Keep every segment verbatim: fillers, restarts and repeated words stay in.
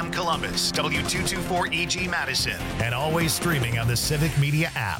M Columbus, W two twenty-four E G Madison, and always streaming on the Civic Media app.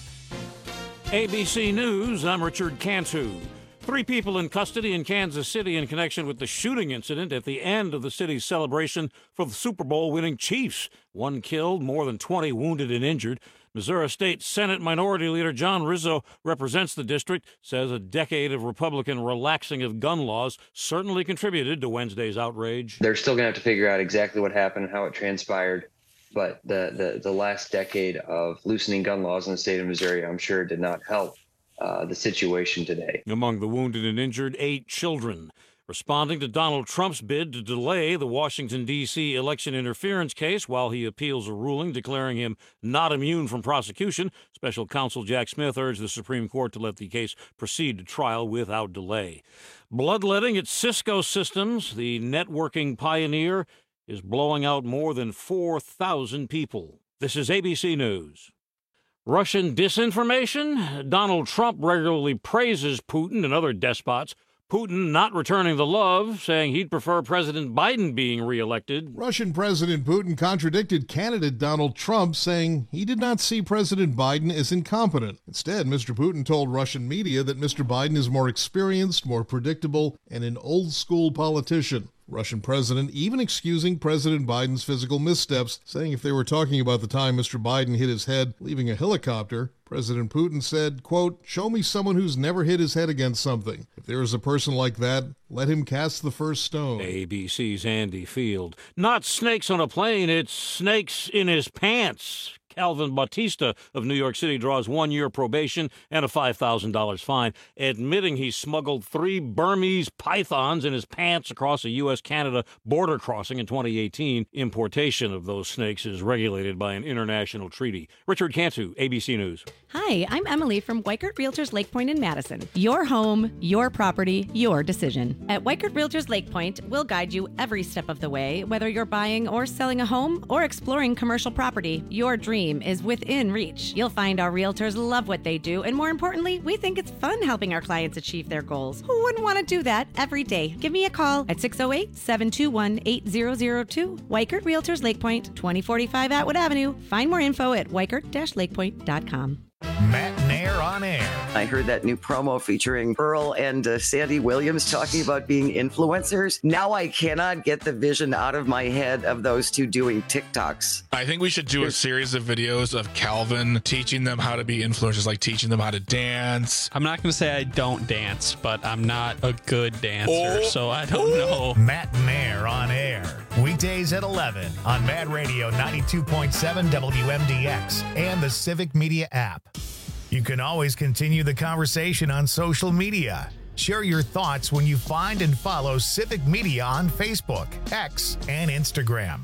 A B C News, I'm Richard Cantu. Three people in custody in Kansas City in connection with the shooting incident at the end of the city's celebration for the Super Bowl winning Chiefs. One killed, more than twenty wounded and injured. Missouri State Senate Minority Leader John Rizzo represents the district, says a decade of Republican relaxing of gun laws certainly contributed to Wednesday's outrage. They're still going to have to figure out exactly what happened and how it transpired. But the, the, the last decade of loosening gun laws in the state of Missouri, I'm sure, did not help uh, the situation today. Among the wounded and injured, eight children. Responding to Donald Trump's bid to delay the Washington, D C election interference case while he appeals a ruling declaring him not immune from prosecution, special counsel Jack Smith urged the Supreme Court to let the case proceed to trial without delay. Bloodletting at Cisco Systems, the networking pioneer, is blowing out more than four thousand people. This is A B C News. Russian disinformation? Donald Trump regularly praises Putin and other despots. Putin not returning the love, saying he'd prefer President Biden being reelected. Russian President Putin contradicted candidate Donald Trump, saying he did not see President Biden as incompetent. Instead, Mister Putin told Russian media that Mister Biden is more experienced, more predictable, and an old-school politician. Russian president even excusing President Biden's physical missteps, saying if they were talking about the time Mister Biden hit his head leaving a helicopter, President Putin said, quote, "Show me someone who's never hit his head against something. If there is a person like that, let him cast the first stone." A B C's Andy Field. Not snakes on a plane, it's snakes in his pants. Calvin Bautista of New York City draws one year probation and a five thousand dollars fine, admitting he smuggled three Burmese pythons in his pants across a U S Canada border crossing in twenty eighteen. Importation of those snakes is regulated by an international treaty. Richard Cantu, A B C News. Hi, I'm Emily from Weichert Realtors Lake Point in Madison. Your home, your property, your decision. At Weichert Realtors Lake Point, we'll guide you every step of the way, whether you're buying or selling a home or exploring commercial property. Your dream is within reach. You'll find our realtors love what they do, and more importantly, we think it's fun helping our clients achieve their goals. Who wouldn't want to do that every day? Give me a call at six oh eight, seven two one, eight zero zero two. Weichert Realtors Lake Point, twenty forty-five Atwood Avenue. Find more info at weichert dash lake point dot com. Matt Nair on air. I heard that new promo featuring Earl and uh, Sandy Williams talking about being influencers. Now I cannot get the vision out of my head of those two doing TikToks. I think we should do a series of videos of Calvin teaching them how to be influencers, like teaching them how to dance. I'm not going to say I don't dance, but I'm not a good dancer, oh. so I don't know. Matt Nair on air. Weekdays at eleven on Mad Radio ninety-two point seven W M D X and the Civic Media app. You can always continue the conversation on social media. Share your thoughts when you find and follow Civic Media on Facebook, X, and Instagram.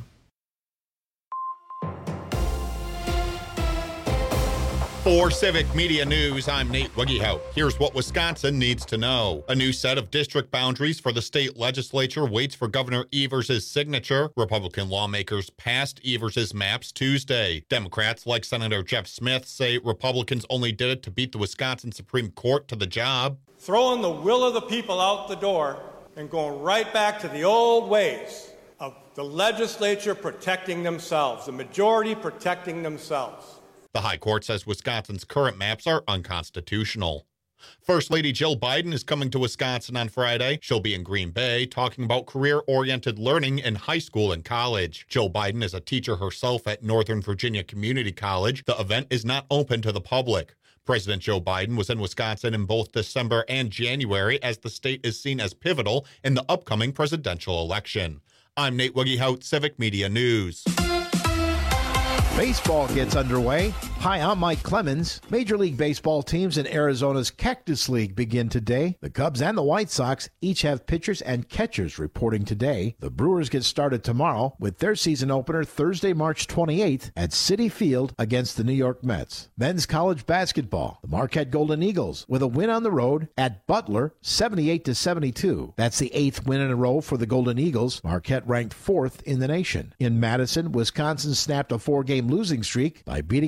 For Civic Media News, I'm Nate Wiggyhout. Here's what Wisconsin needs to know. A new set of district boundaries for the state legislature waits for Governor Evers' signature. Republican lawmakers passed Evers' maps Tuesday. Democrats, like Senator Jeff Smith, say Republicans only did it to beat the Wisconsin Supreme Court to the job. Throwing the will of the people out the door and going right back to the old ways of the legislature protecting themselves, the majority protecting themselves. The High Court says Wisconsin's current maps are unconstitutional. First Lady Jill Biden is coming to Wisconsin on Friday. She'll be in Green Bay talking about career-oriented learning in high school and college. Jill Biden is a teacher herself at Northern Virginia Community College. The event is not open to the public. President Joe Biden was in Wisconsin in both December and January as the state is seen as pivotal in the upcoming presidential election. I'm Nate Wiggyhout, Civic Media News. Baseball gets underway. Hi, I'm Mike Clemens. Major League Baseball teams in Arizona's Cactus League begin today. The Cubs and the White Sox each have pitchers and catchers reporting today. The Brewers get started tomorrow with their season opener Thursday, March twenty-eighth at Citi Field against the New York Mets. Men's college basketball. The Marquette Golden Eagles with a win on the road at Butler, seventy-eight to seventy-two. That's the eighth win in a row for the Golden Eagles. Marquette ranked fourth in the nation. In Madison, Wisconsin snapped a four-game losing streak by beating Ohio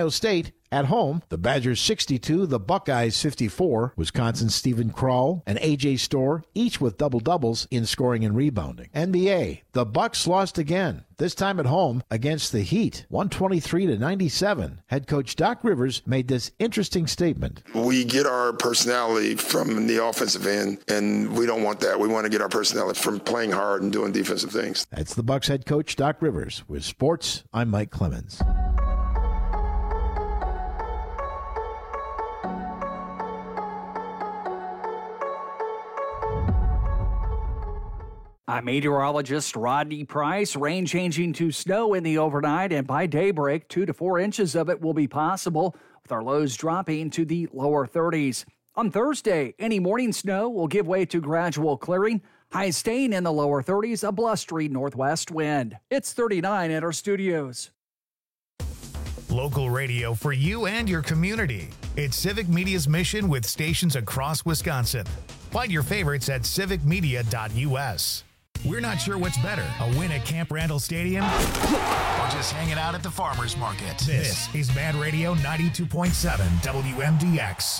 Ohio State at home. The Badgers sixty-two, the Buckeyes fifty-four. Wisconsin's Stephen Kroll and A J Storr, each with double-doubles in scoring and rebounding. N B A, the Bucks lost again, this time at home against the Heat, one twenty-three to ninety-seven. Head coach Doc Rivers made this interesting statement. We get our personality from the offensive end, and we don't want that. We want to get our personality from playing hard and doing defensive things. That's the Bucks head coach Doc Rivers. With sports, I'm Mike Clemens. I'm meteorologist Rodney Price. Rain changing to snow in the overnight, and by daybreak, two to four inches of it will be possible, with our lows dropping to the lower thirties. On Thursday, any morning snow will give way to gradual clearing, highs staying in the lower thirties, a blustery northwest wind. It's thirty-nine at our studios. Local radio for you and your community. It's Civic Media's mission with stations across Wisconsin. Find your favorites at civic media dot u s. We're not sure what's better, a win at Camp Randall Stadium or just hanging out at the farmer's market. This is Mad Radio ninety-two point seven W M D X.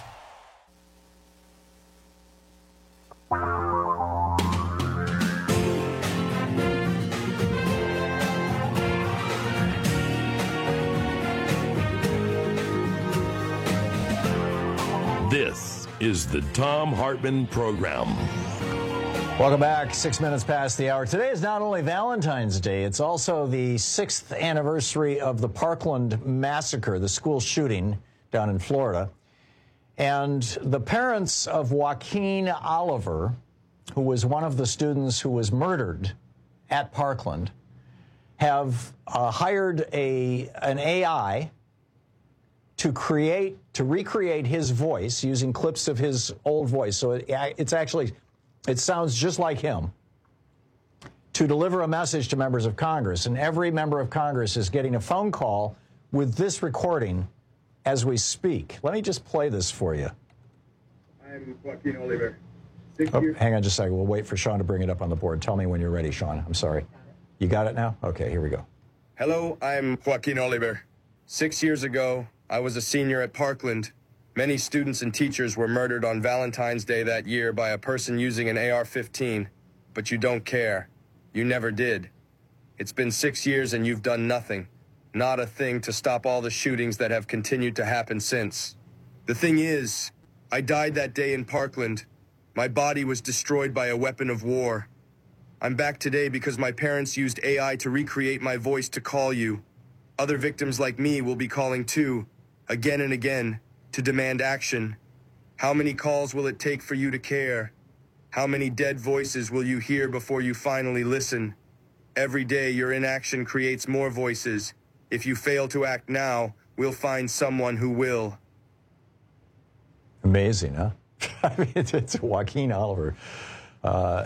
This is the Thom Hartmann Program. Welcome back. Six minutes past the hour. Today is not only Valentine's Day, it's also the sixth anniversary of the Parkland massacre, the school shooting down in Florida. And the parents of Joaquin Oliver, who was one of the students who was murdered at Parkland, have uh, hired a an A I to create, to recreate his voice using clips of his old voice. So it, it's actually, it sounds just like him, to deliver a message to members of Congress. And every member of Congress is getting a phone call with this recording as we speak. Let me just play this for you. I'm Joaquin Oliver. Oh, hang on just a second. We'll wait for Sean to bring it up on the board. Tell me when you're ready, Sean. I'm sorry. You got it now? Okay, here we go. Hello, I'm Joaquin Oliver. Six years ago, I was a senior at Parkland. Many students and teachers were murdered on Valentine's Day that year by a person using an A R fifteen. But you don't care. You never did. It's been six years and you've done nothing. Not a thing to stop all the shootings that have continued to happen since. The thing is, I died that day in Parkland. My body was destroyed by a weapon of war. I'm back today because my parents used A I to recreate my voice to call you. Other victims like me will be calling too, again and again, to demand action. How many calls will it take for you to care? How many dead voices will you hear before you finally listen? Every day your inaction creates more voices. If you fail to act now, we'll find someone who will. Amazing, huh? I mean, it's, it's Joaquin Oliver. Uh,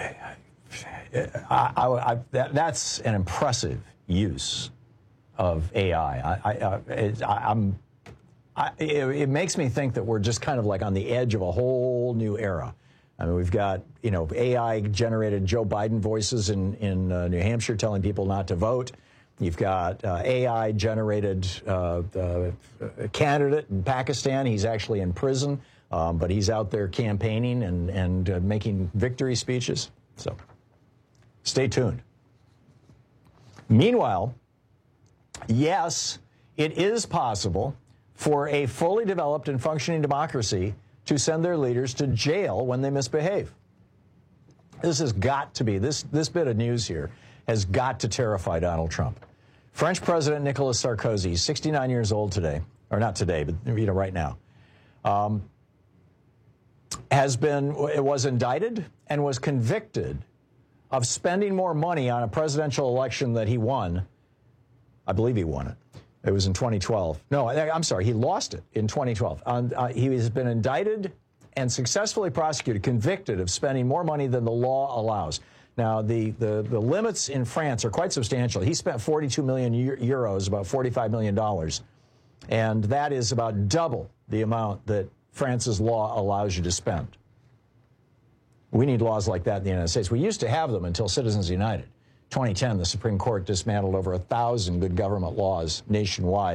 I, I, I, that, that's an impressive use of A I. I, I, it, I I'm, I, it, it makes me think that we're just kind of like on the edge of a whole new era. I mean, we've got, you know, A I-generated Joe Biden voices in, in uh, New Hampshire telling people not to vote. You've got uh, A I-generated uh, uh, candidate in Pakistan. He's actually in prison, um, but he's out there campaigning and, and uh, making victory speeches. So stay tuned. Meanwhile, yes, it is possible for a fully developed and functioning democracy to send their leaders to jail when they misbehave. This has got to be, this, this bit of news here has got to terrify Donald Trump. French President Nicolas Sarkozy, he's sixty-nine years old today, or not today, but you know, right now, um, has been, it was indicted and was convicted of spending more money on a presidential election that he won. I believe he won it. It was in twenty twelve. No, I'm sorry, he lost it in twenty twelve. Um, uh, he has been indicted and successfully prosecuted, convicted of spending more money than the law allows. Now, the, the, the limits in France are quite substantial. He spent forty-two million euros, about forty-five million dollars, and that is about double the amount that France's law allows you to spend. We need laws like that in the United States. We used to have them until Citizens United. twenty ten, the Supreme Court dismantled over a thousand good government laws nationwide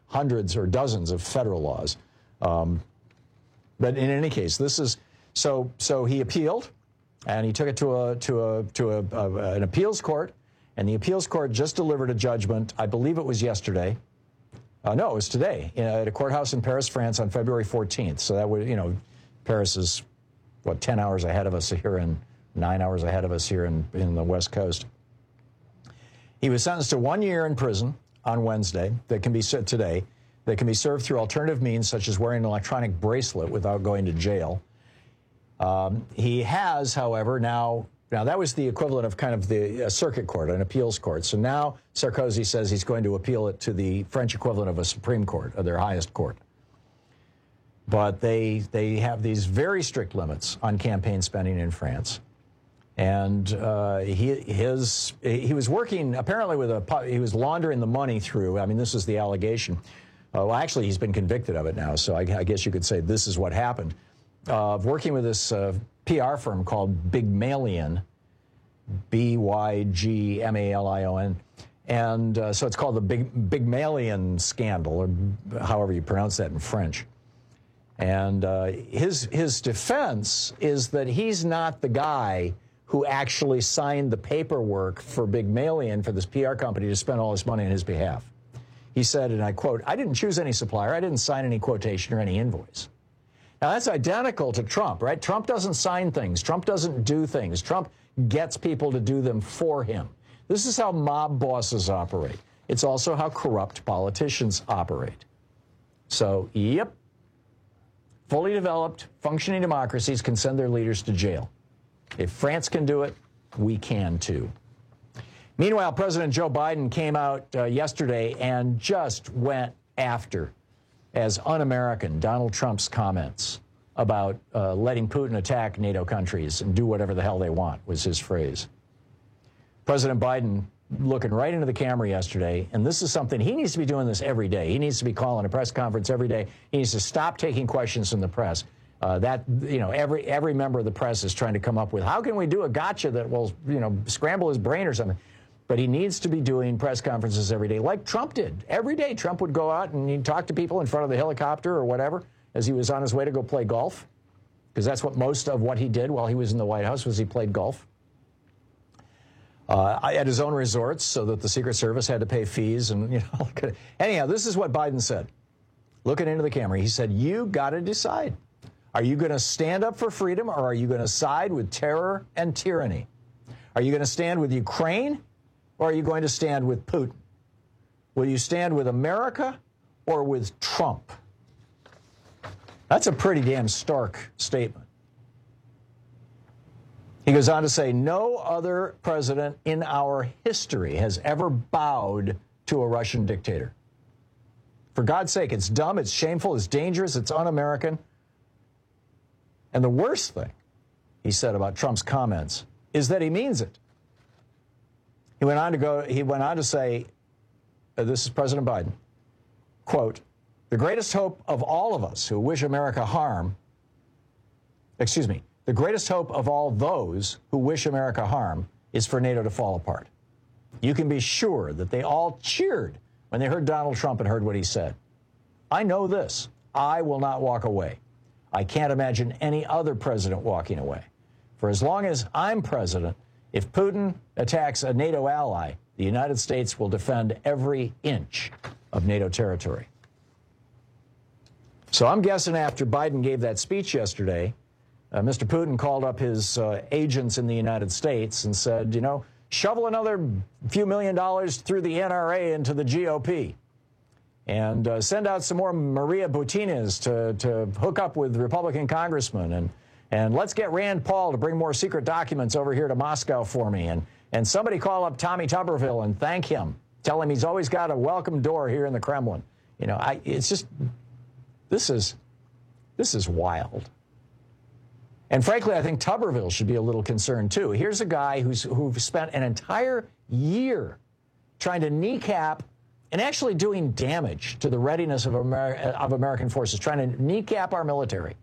hundreds or dozens of federal laws. Um, but in any case, this is so. So he appealed, and he took it to a to a to a, a an appeals court, and the appeals court just delivered a judgment. I believe it was yesterday. Uh, no, it was today uh, at a courthouse in Paris, France, on February fourteenth. So that would, you know, Paris is what ten hours ahead of us here, and nine hours ahead of us here in in the West Coast. He was sentenced to one year in prison on Wednesday. That can be set today. That can be served through alternative means, such as wearing an electronic bracelet without going to jail. Um, he has, however, now, now that was the equivalent of kind of the uh, circuit court, an appeals court. So now Sarkozy says he's going to appeal it to the French equivalent of a Supreme Court, or their highest court. But they, they have these very strict limits on campaign spending in France. And uh, he his he was working apparently with a he was laundering the money through. I mean, this is the allegation. Uh, well, actually, he's been convicted of it now. So I, I guess you could say this is what happened. Uh, working with this uh, P R firm called Bygmalion, B Y G M A L I O N, and uh, so it's called the Big Bygmalion scandal, or however you pronounce that in French. And uh, his his defense is that he's not the guy who actually signed the paperwork for Bygmalion, for this P R company, to spend all this money on his behalf. He said, and I quote, "I didn't choose any supplier. I didn't sign any quotation or any invoice." Now, that's identical to Trump, right? Trump doesn't sign things. Trump doesn't do things. Trump gets people to do them for him. This is how mob bosses operate. It's also how corrupt politicians operate. So, yep, fully developed, functioning democracies can send their leaders to jail. If France can do it, we can too. Meanwhile, President Joe Biden came out uh, yesterday and just went after, as un-American, Donald Trump's comments about uh, letting Putin attack NATO countries and do whatever the hell they want, was his phrase. President Biden looking right into the camera yesterday, and this is something, he needs to be doing this every day. He needs to be calling a press conference every day. He needs to stop taking questions from the press. Uh, that, you know, every every member of the press is trying to come up with, how can we do a gotcha that will, you know, scramble his brain or something? But he needs to be doing press conferences every day, like Trump did. Every day, Trump would go out and he'd talk to people in front of the helicopter or whatever as he was on his way to go play golf, because that's what most of what he did while he was in the White House was he played golf uh, at his own resorts, so that the Secret Service had to pay fees. And, you know, anyhow, this is what Biden said, looking into the camera. He said, "You got to decide. Are you going to stand up for freedom, or are you going to side with terror and tyranny? Are you going to stand with Ukraine, or are you going to stand with Putin? Will you stand with America or with Trump?" That's a pretty damn stark statement. He goes on to say, no other president in our history has ever bowed to a Russian dictator. For God's sake, it's dumb, it's shameful, it's dangerous, it's un-American. And the worst thing he said about Trump's comments is that he means it. He went on to go, he went on to say, uh, this is President Biden, quote, "The greatest hope of all of us who wish America harm, excuse me, the greatest hope of all those who wish America harm is for NATO to fall apart. You can be sure that they all cheered when they heard Donald Trump and heard what he said. I know this. I will not walk away. I can't imagine any other president walking away. For as long as I'm president, if Putin attacks a NATO ally, the United States will defend every inch of NATO territory." So I'm guessing after Biden gave that speech yesterday, uh, Mister Putin called up his uh, agents in the United States and said, you know, shovel another few million dollars through the N R A into the G O P. And uh, send out some more Maria Butinas to, to hook up with Republican congressmen. And, and let's get Rand Paul to bring more secret documents over here to Moscow for me. And, and somebody call up Tommy Tuberville and thank him. Tell him he's always got a welcome door here in the Kremlin. You know, I, it's just, this is, this is wild. And frankly, I think Tuberville should be a little concerned, too. Here's a guy who's, who spent an entire year trying to kneecap and actually doing damage to the readiness of, Amer- of American forces, trying to kneecap our military.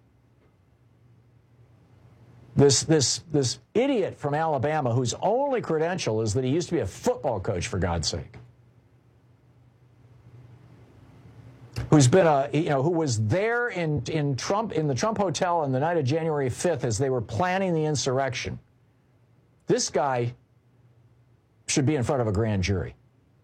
This, this, this idiot from Alabama whose only credential is that he used to be a football coach, for God's sake. who's been a, you know, who was there in, in Trump, in the Trump Hotel on the night of January fifth as they were planning the insurrection. This guy should be in front of a grand jury.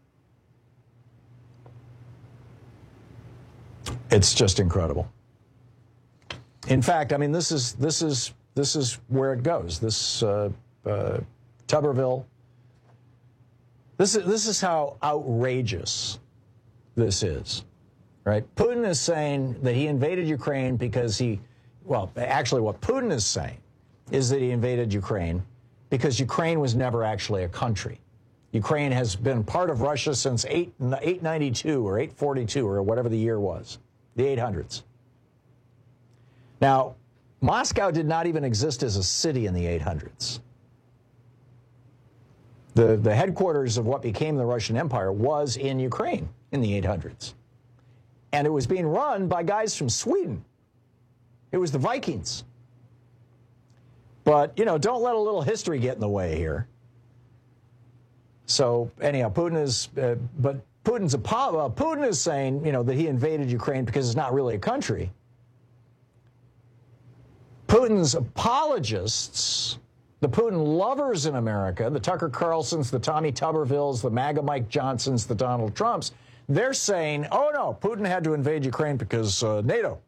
It's just incredible. In fact, I mean, this is this is this is where it goes. This uh, uh, Tuberville. This is this is how outrageous this is, right? Putin is saying that he invaded Ukraine because he, well, actually, what Putin is saying is that he invaded Ukraine because Ukraine was never actually a country. Ukraine has been part of Russia since eight ninety-two or eight forty-two or whatever the year was, the eight hundreds. Now, Moscow did not even exist as a city in the eight hundreds. The, the headquarters of what became the Russian Empire was in Ukraine in the eight hundreds. And it was being run by guys from Sweden. It was the Vikings. But, you know, don't let a little history get in the way here. So, anyhow, Putin is, uh, but Putin's, uh, Putin is saying, you know, that he invaded Ukraine because it's not really a country. Putin's apologists, the Putin lovers in America, the Tucker Carlsons, the Tommy Tubervilles, the MAGA Mike Johnsons, the Donald Trumps, they're saying, oh, no, Putin had to invade Ukraine because uh, NATO.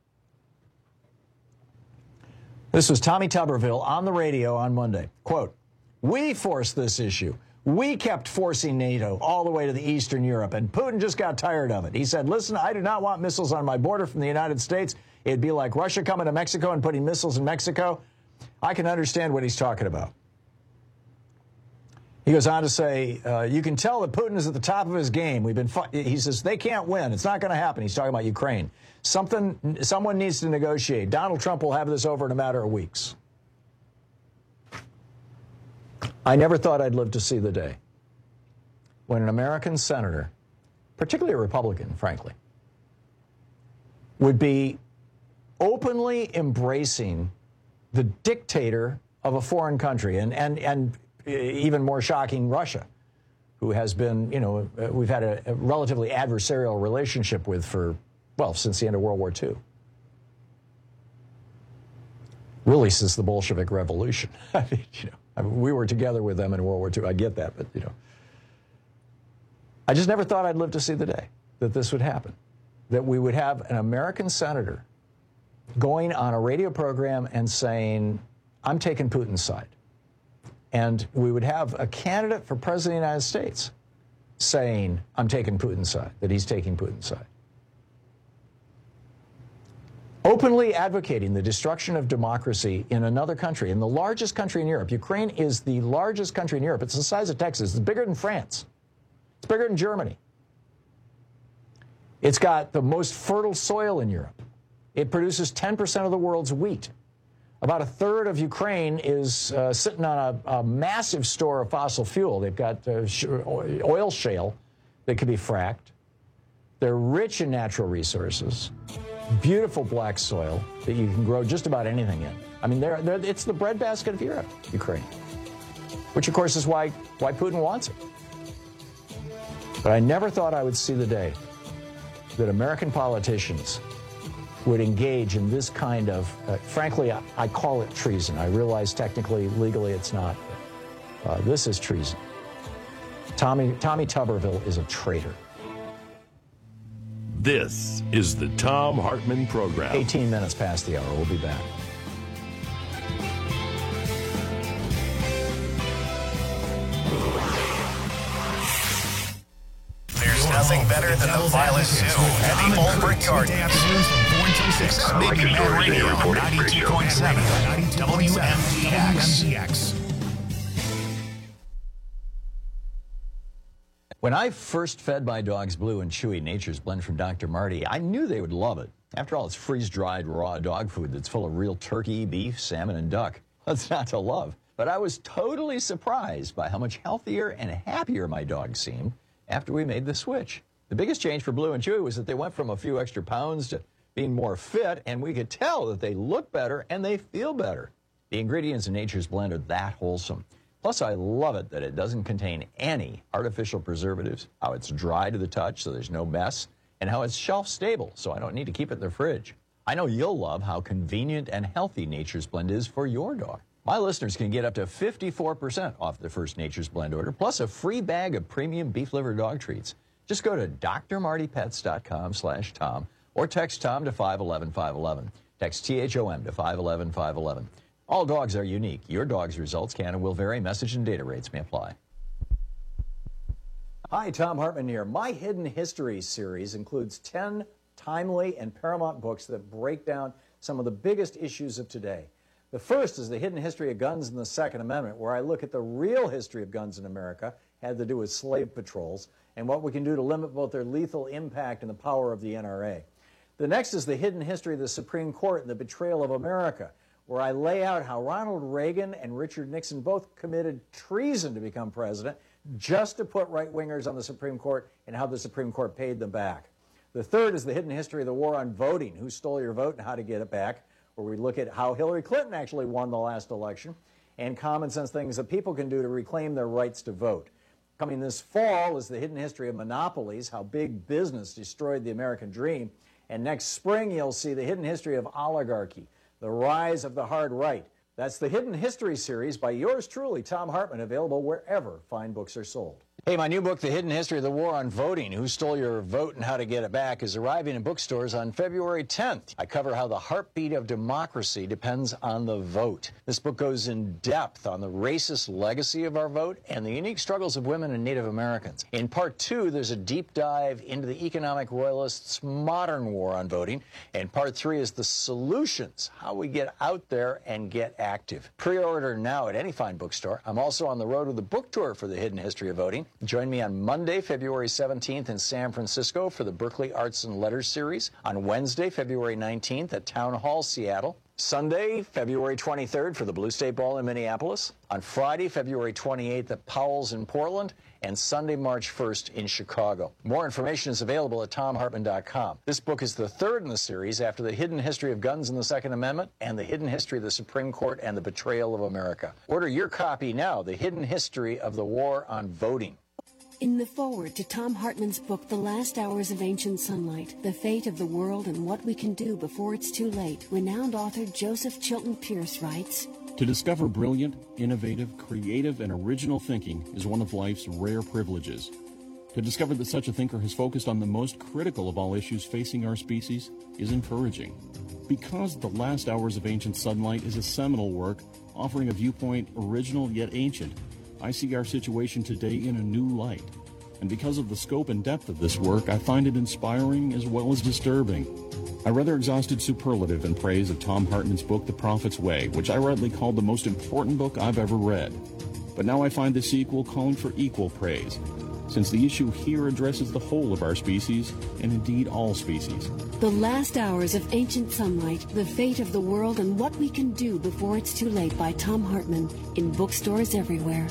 This was Tommy Tuberville on the radio on Monday. Quote, we forced this issue. We kept forcing NATO all the way to the Eastern Europe, and Putin just got tired of it. He said, listen, I do not want missiles on my border from the United States. It'd be like Russia coming to Mexico and putting missiles in Mexico. I can understand what he's talking about. He goes on to say, uh, you can tell that Putin is at the top of his game. We've been. Fu- he says they can't win. It's not going to happen. He's talking about Ukraine. Something. Someone needs to negotiate. Donald Trump will have this over in a matter of weeks. I never thought I'd live to see the day when an American senator, particularly a Republican, frankly, would be openly embracing the dictator of a foreign country, and, and, and even more shocking, Russia, who has been, you know, we've had a, a relatively adversarial relationship with for, well, since the end of World War Two. Really, since the Bolshevik Revolution. I mean, you know, I mean, we were together with them in World War Two. I get that, but, you know, I just never thought I'd live to see the day that this would happen, that we would have an American senator going on a radio program and saying, I'm taking Putin's side. And we would have a candidate for president of the United States saying, I'm taking Putin's side, that he's taking Putin's side. Openly advocating the destruction of democracy in another country, in the largest country in Europe. Ukraine is the largest country in Europe. It's the size of Texas. It's bigger than France. It's bigger than Germany. It's got the most fertile soil in Europe. It produces ten percent of the world's wheat. About a third of Ukraine is uh, sitting on a, a massive store of fossil fuel. They've got uh, sh- oil shale that can be fracked. They're rich in natural resources, beautiful black soil that you can grow just about anything in. I mean, they're, they're, it's the breadbasket of Europe, Ukraine, which, of course, is why, why Putin wants it. But I never thought I would see the day that American politicians would engage in this kind of, uh, frankly, I, I call it treason. I realize technically, legally, it's not. But, uh, this is treason. Tommy, Tommy Tuberville is a traitor. This is the Thom Hartmann Program. eighteen minutes past the hour. We'll be back. There's nothing better than the Violet Zoo at the Old Brickyard. This is Big Man Radio, ninety-two point seven W M D X. When I first fed my dogs Blue and Chewy Nature's Blend from Doctor Marty, I knew they would love it. After all, it's freeze-dried raw dog food that's full of real turkey, beef, salmon, and duck. What's not to love? But I was totally surprised by how much healthier and happier my dogs seemed after we made the switch. The biggest change for Blue and Chewy was that they went from a few extra pounds to being more fit, and we could tell that they look better and they feel better. The ingredients in Nature's Blend are that wholesome. Plus, I love it that it doesn't contain any artificial preservatives, how it's dry to the touch so there's no mess, and how it's shelf stable, so I don't need to keep it in the fridge. I know you'll love how convenient and healthy Nature's Blend is for your dog. My listeners can get up to fifty-four percent off their first Nature's Blend order, plus a free bag of premium beef liver dog treats. Just go to d r marty pets dot com slash Tom or text Tom to five one one five one one. Text T H O M to five one one five one one. All dogs are unique. Your dog's results can and will vary. Message and data rates may apply. Hi, Tom Hartman here. My Hidden History series includes ten timely and paramount books that break down some of the biggest issues of today. The first is The Hidden History of Guns and the Second Amendment, where I look at the real history of guns in America, had to do with slave patrols, and what we can do to limit both their lethal impact and the power of the N R A. The next is The Hidden History of the Supreme Court and the Betrayal of America, where I lay out how Ronald Reagan and Richard Nixon both committed treason to become president just to put right-wingers on the Supreme Court and how the Supreme Court paid them back. The third is The Hidden History of the War on Voting, Who Stole Your Vote and How to Get It Back, where we look at how Hillary Clinton actually won the last election and common sense things that people can do to reclaim their rights to vote. Coming this fall is The Hidden History of Monopolies, How Big Business Destroyed the American Dream. And next spring, you'll see The Hidden History of Oligarchy, The Rise of the Hard Right. That's the Hidden History series by yours truly, Tom Hartman, available wherever fine books are sold. Hey, my new book, The Hidden History of the War on Voting, Who Stole Your Vote and How to Get It Back, is arriving in bookstores on February tenth. I cover how the heartbeat of democracy depends on the vote. This book goes in depth on the racist legacy of our vote and the unique struggles of women and Native Americans. In part two, there's a deep dive into the economic royalists' modern war on voting. And part three is the solutions, how we get out there and get active. Pre-order now at any fine bookstore. I'm also on the road with a book tour for The Hidden History of Voting. Join me on Monday, February seventeenth in San Francisco for the Berkeley Arts and Letters series. On Wednesday, February nineteenth at Town Hall, Seattle. Sunday, February twenty-third for the Blue State Ball in Minneapolis. On Friday, February twenty-eighth at Powell's in Portland. And Sunday, March first in Chicago. More information is available at tom hartman dot com. This book is the third in the series after The Hidden History of Guns and the Second Amendment and The Hidden History of the Supreme Court and the Betrayal of America. Order your copy now, The Hidden History of the War on Voting. In the foreword to Tom Hartman's book, The Last Hours of Ancient Sunlight, The Fate of the World and What We Can Do Before It's Too Late, renowned author Joseph Chilton Pierce writes, To discover brilliant, innovative, creative, and original thinking is one of life's rare privileges. To discover that such a thinker has focused on the most critical of all issues facing our species is encouraging. Because The Last Hours of Ancient Sunlight is a seminal work offering a viewpoint original yet ancient, I see our situation today in a new light. And because of the scope and depth of this work, I find it inspiring as well as disturbing. I rather exhausted superlative in praise of Tom Hartman's book, The Prophet's Way, which I rightly called the most important book I've ever read. But now I find the sequel calling for equal praise, since the issue here addresses the whole of our species, and indeed all species. The Last Hours of Ancient Sunlight, The Fate of the World and What We Can Do Before It's Too Late by Tom Hartman, in bookstores everywhere.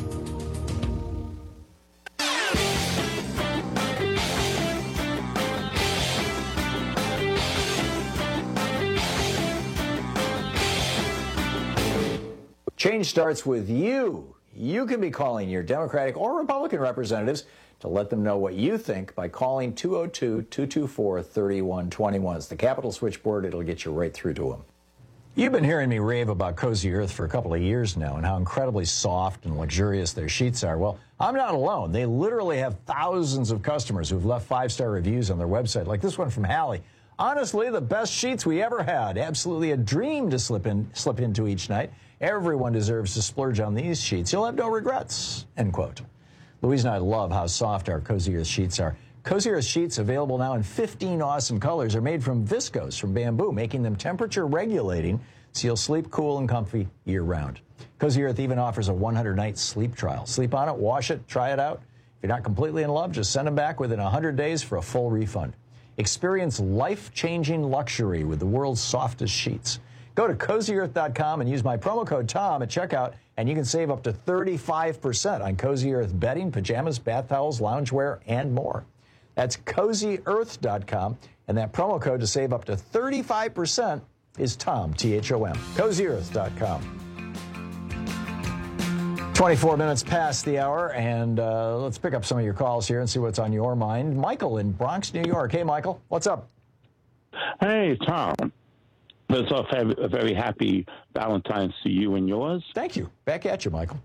Change starts with you. You can be calling your Democratic or Republican representatives to let them know what you think by calling two oh two, two two four, three one two one. It's the Capitol switchboard. It'll get you right through to them. You've been hearing me rave about Cozy Earth for a couple of years now and how incredibly soft and luxurious their sheets are. Well, I'm not alone. They literally have thousands of customers who've left five-star reviews on their website, like this one from Hallie. Honestly, the best sheets we ever had. Absolutely a dream to slip in, slip into each night. Everyone deserves to splurge on these sheets. You'll have no regrets, end quote. Louise and I love how soft our Cozy Earth sheets are. Cozy Earth sheets, available now in fifteen awesome colors, are made from viscose from bamboo, making them temperature regulating so you'll sleep cool and comfy year-round. Cozy Earth even offers a one hundred night sleep trial. Sleep on it, wash it, try it out. If you're not completely in love, just send them back within one hundred days for a full refund. Experience life-changing luxury with the world's softest sheets. Go to cozy earth dot com and use my promo code TOM at checkout, and you can save up to thirty-five percent on Cozy Earth bedding, pajamas, bath towels, loungewear, and more. That's cozy earth dot com, and that promo code to save up to thirty-five percent is TOM, T H O M. cozy earth dot com. twenty-four minutes past the hour, and uh, let's pick up some of your calls here and see what's on your mind. Michael in Bronx, New York. Hey, Michael, what's up? Hey, Tom. First off, have a very happy Valentine's to you and yours. Thank you. Back at you, Michael.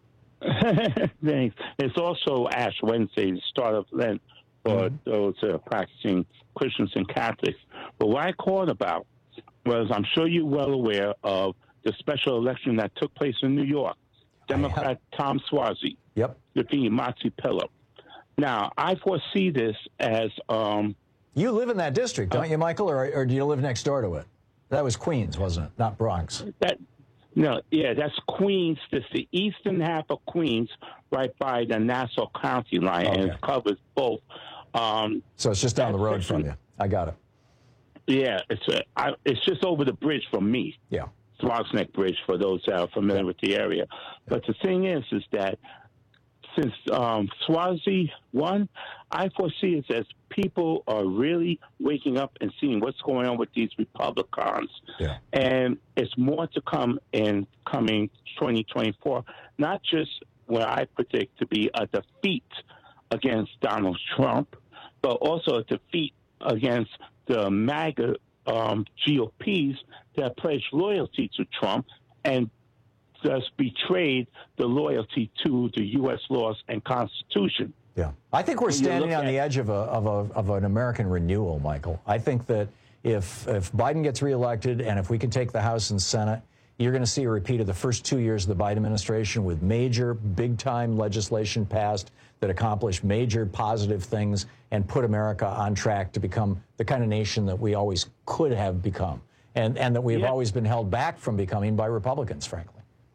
Thanks. It's also Ash Wednesday, the start of Lent for mm-hmm. those uh, practicing Christians and Catholics. But what I called about was, I'm sure you're well aware of the special election that took place in New York. Democrat Tom Suozzi yep. defeating Matsi Pillow. Now, I foresee this as... Um, you live in that district, don't uh, you, Michael, or, or do you live next door to it? That was Queens, wasn't it? Not Bronx. That, no, yeah, that's Queens. That's the eastern half of Queens, right by the Nassau County line, okay. and it covers both. Um, so it's just down the road from you. I got it. Yeah, it's a, I, it's just over the bridge from me. Yeah. Swags Neck Bridge, for those that are familiar yeah. with the area. Yeah. But the thing is, is that since um, Suozzi won, I foresee it as people are really waking up and seeing what's going on with these Republicans. Yeah. And it's more to come in coming twenty twenty-four, not just what I predict to be a defeat against Donald Trump, but also a defeat against the MAGA um, G O Ps that pledged loyalty to Trump and thus betrayed the loyalty to the U S laws and Constitution. Yeah, I think we're standing on the edge of a, of a of an American renewal, Michael. I think that if if Biden gets reelected and if we can take the House and Senate, you're going to see a repeat of the first two years of the Biden administration with major, big-time legislation passed that accomplished major positive things and put America on track to become the kind of nation that we always could have become, and and that we've yeah. always been held back from becoming by Republicans, frankly.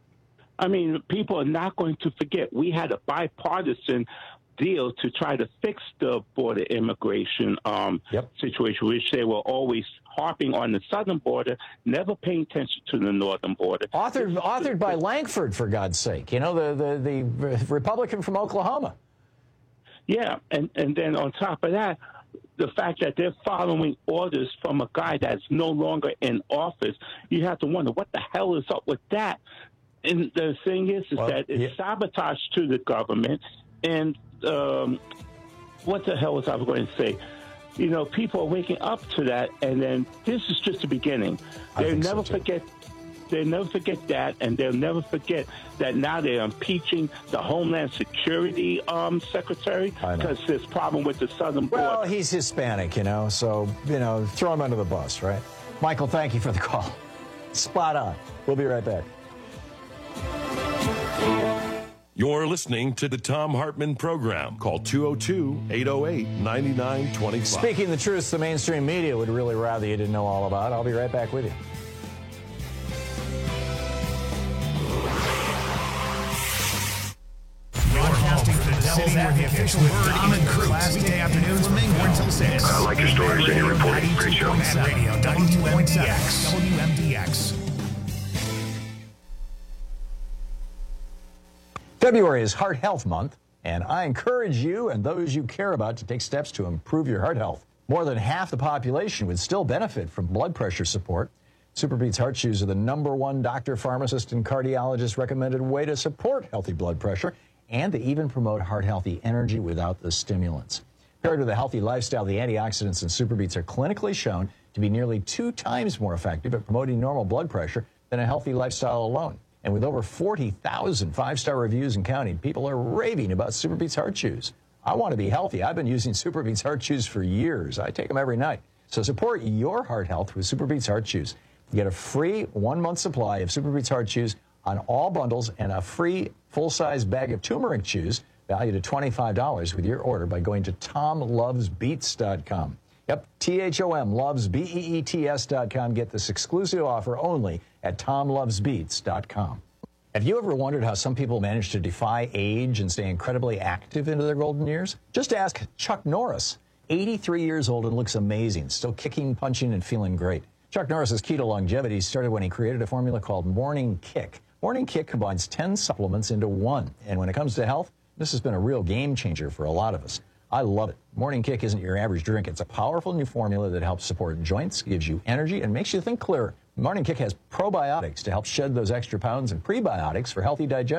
I mean, people are not going to forget we had a bipartisan deal to try to fix the border immigration um, yep. situation, which they were always harping on the southern border, never paying attention to the northern border. Authored, authored by Lankford, for God's sake. You know, the, the, the Republican from Oklahoma. Yeah, and, and then on top of that, the fact that they're following orders from a guy that's no longer in office, you have to wonder, what the hell is up with that? And the thing is, is well, that it's yeah. sabotage to the government. And um, what the hell was I going to say? You know, people are waking up to that, and then this is just the beginning. They'll never so forget. They'll never forget that, and they'll never forget that now they're impeaching the Homeland Security um, Secretary because there's a problem with the southern border. Well, he's Hispanic, you know, so, you know, throw him under the bus, right? Michael, thank you for the call. Spot on. We'll be right back. You're listening to the Thom Hartmann Program. Call two oh two, eight oh eight, nine nine two five. Speaking the truth, the mainstream media would really rather you didn't know all about. I'll be right back with you. Broadcasting from the city where the official word Dom and Cruz. Weekday afternoons from four until six. I like your stories and your reporting. Great show. Mad Radio, W M D X. W M D X. February is Heart Health Month, and I encourage you and those you care about to take steps to improve your heart health. More than half the population would still benefit from blood pressure support. SuperBeets Heart Chews are the number one doctor, pharmacist, and cardiologist recommended way to support healthy blood pressure and to even promote heart-healthy energy without the stimulants. Paired with a healthy lifestyle, the antioxidants in SuperBeets are clinically shown to be nearly two times more effective at promoting normal blood pressure than a healthy lifestyle alone. And with over forty thousand five-star reviews and counting, people are raving about SuperBeets Heart Chews. I want to be healthy. I've been using SuperBeets Heart Chews for years. I take them every night. So support your heart health with SuperBeets Heart Chews. You get a free one-month supply of SuperBeets Heart Chews on all bundles and a free full-size bag of turmeric chews valued at twenty-five dollars with your order by going to tom loves beets dot com. Yep, T H O M, loves, B E E T S dot com. Get this exclusive offer only at tom loves beets dot com. Have you ever wondered how some people manage to defy age and stay incredibly active into their golden years? Just ask Chuck Norris, eighty-three years old and looks amazing, still kicking, punching, and feeling great. Chuck Norris's keto longevity started when he created a formula called Morning Kick. Morning Kick combines ten supplements into one, and when it comes to health, this has been a real game changer for a lot of us. I love it. Morning Kick isn't your average drink. It's a powerful new formula that helps support joints, gives you energy, and makes you think clearer. Morning Kick has probiotics to help shed those extra pounds and prebiotics for healthy digestion.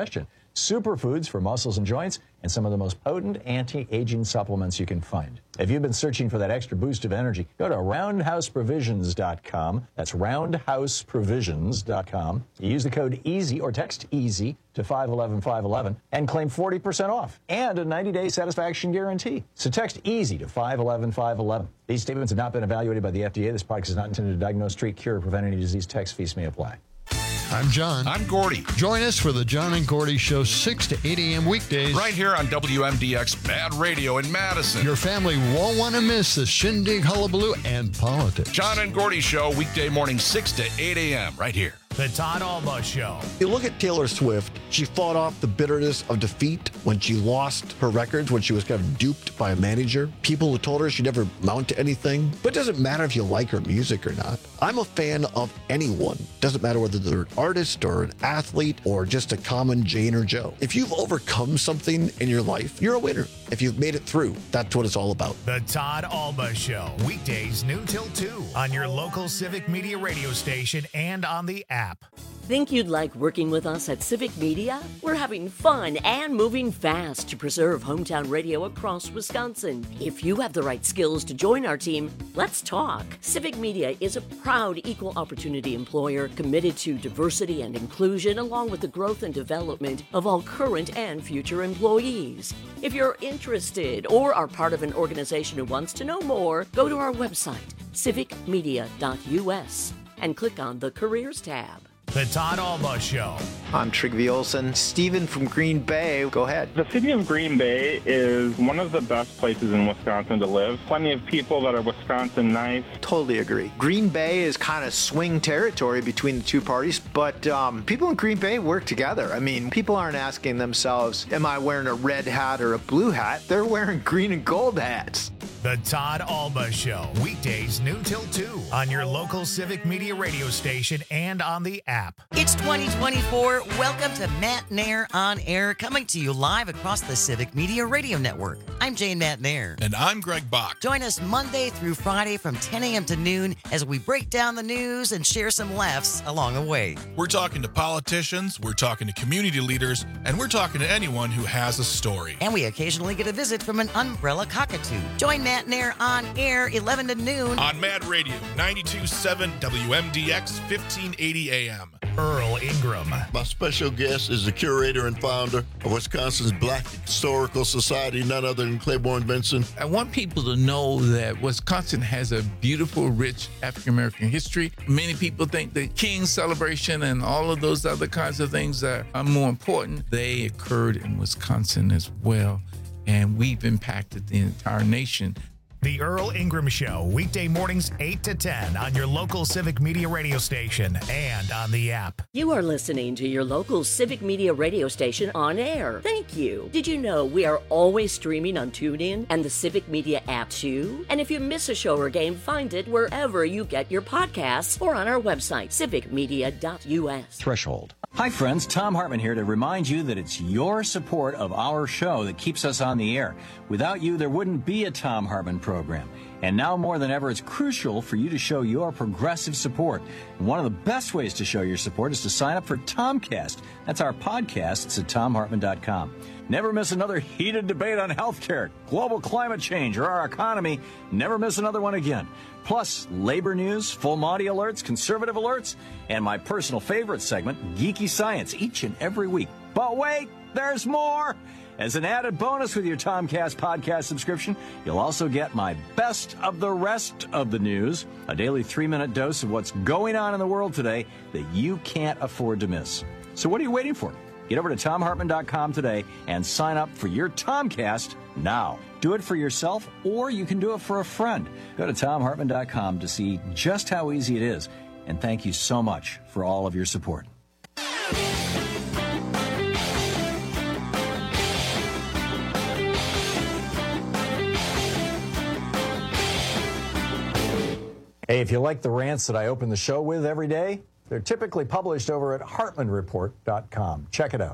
superfoods for muscles and joints, and some of the most potent anti-aging supplements you can find. If you've been searching for that extra boost of energy, go to roundhouse provisions dot com. That's roundhouse provisions dot com. You use the code EASY or text EASY to five one one five one one and claim forty percent off and a ninety-day satisfaction guarantee. So text EASY to five one one five one one. These statements have not been evaluated by the F D A. This product is not intended to diagnose, treat, cure, or prevent any disease. Tax fees may apply. I'm John. I'm Gordy. Join us for the John and Gordy Show, six to eight a.m. weekdays. Right here on W M D X Bad Radio in Madison. Your family won't want to miss the shindig, hullabaloo, and politics. John and Gordy Show, weekday morning, six to eight a.m. right here. The Todd Alba Show. You look at Taylor Swift, she fought off the bitterness of defeat when she lost her records, when she was kind of duped by a manager. People who told her she'd never mount to anything. But it doesn't matter if you like her music or not. I'm a fan of anyone. Doesn't matter whether they're an artist or an athlete or just a common Jane or Joe. If you've overcome something in your life, you're a winner. If you've made it through, that's what it's all about. The Todd Alba Show, weekdays noon till two on your local Civic Media radio station and on the app. Think you'd like working with us at Civic Media? We're having fun and moving fast to preserve hometown radio across Wisconsin. If you have the right skills to join our team, let's talk. Civic Media is a proud equal opportunity employer committed to diversity and inclusion, along with the growth and development of all current and future employees. If you're interested or are part of an organization who wants to know more, go to our website, civic media dot u s, and click on the Careers tab. The Todd Alba Show. I'm Trygve Olsen. Steven from Green Bay. Go ahead. The city of Green Bay is one of the best places in Wisconsin to live. Plenty of people that are Wisconsin nice. Totally agree. Green Bay is kind of swing territory between the two parties, but um, people in Green Bay work together. I mean, people aren't asking themselves, am I wearing a red hat or a blue hat? They're wearing green and gold hats. The Todd Alba Show, weekdays noon till two on your local Civic Media radio station and on the app. It's twenty twenty-four. Welcome to Matt Nair on Air, coming to you live across the Civic Media Radio Network. I'm Jane Matt Nair. And I'm Greg Bach. Join us Monday through Friday from ten a.m. to noon as we break down the news and share some laughs along the way. We're talking to politicians, we're talking to community leaders, and we're talking to anyone who has a story. And we occasionally get a visit from an umbrella cockatoo. Join Matt Nair on Air, eleven to noon. On Mad Radio, ninety-two point seven W M D X, fifteen eighty A M. Earl Ingram. My special guest is the curator and founder of Wisconsin's Black Historical Society, none other than Claiborne Benson. I want people to know that Wisconsin has a beautiful, rich African-American history. Many people think the King celebration and all of those other kinds of things are, are more important. They occurred in Wisconsin as well, and we've impacted the entire nation. The Earl Ingram Show, weekday mornings eight to ten on your local Civic Media radio station and on the app. You are listening to your local Civic Media radio station on air. Thank you. Did you know we are always streaming on TuneIn and the Civic Media app too? And if you miss a show or game, find it wherever you get your podcasts or on our website, civic media dot u s. Threshold. Hi, friends. Tom Hartman here to remind you that it's your support of our show that keeps us on the air. Without you, there wouldn't be a Tom Hartman program. And now more than ever, it's crucial for you to show your progressive support. And one of the best ways to show your support is to sign up for Tomcast. That's our podcast. It's at tom hartman dot com. Never miss another heated debate on healthcare, global climate change, or our economy. Never miss another one again. Plus, labor news, full Monty alerts, conservative alerts, and my personal favorite segment, Geeky Science, each and every week. But wait, there's more! As an added bonus with your Tomcast podcast subscription, you'll also get my best of the rest of the news, a daily three-minute dose of what's going on in the world today that you can't afford to miss. So what are you waiting for? Get over to tom hartman dot com today and sign up for your Tomcast now. Do it for yourself, or you can do it for a friend. Go to tom hartman dot com to see just how easy it is. And thank you so much for all of your support. Hey, if you like the rants that I open the show with every day, they're typically published over at hartman report dot com. Check it out.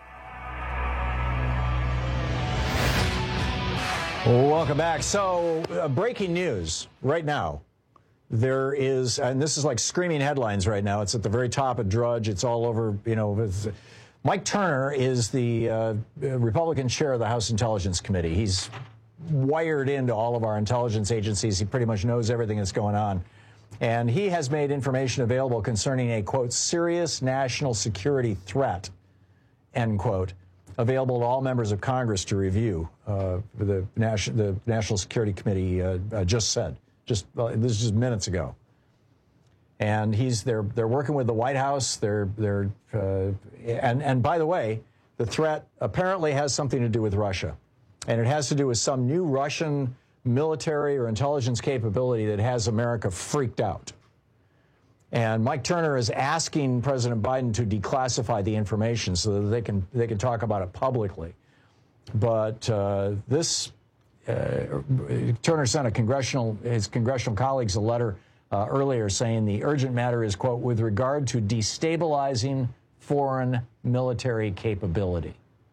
Welcome back. So, uh, breaking news right now. There is, and this is like screaming headlines right now. It's at the very top of Drudge. It's all over, you know, with Mike Turner is the uh, Republican chair of the House Intelligence Committee. He's wired into all of our intelligence agencies. He pretty much knows everything that's going on. And he has made information available concerning a, quote, serious national security threat, end quote, available to all members of Congress to review, uh, the, Nas- the National Security Committee uh, uh, just said. Just uh, this is just minutes ago. And he's they're they're working with the White House. They're they're uh, and and by the way, the threat apparently has something to do with Russia, and it has to do with some new Russian military or intelligence capability that has America freaked out. And Mike Turner is asking President Biden to declassify the information so that they can they can talk about it publicly. But uh, this uh, Turner sent a congressional his congressional colleagues a letter uh, earlier saying the urgent matter is, quote, with regard to destabilizing foreign military capability.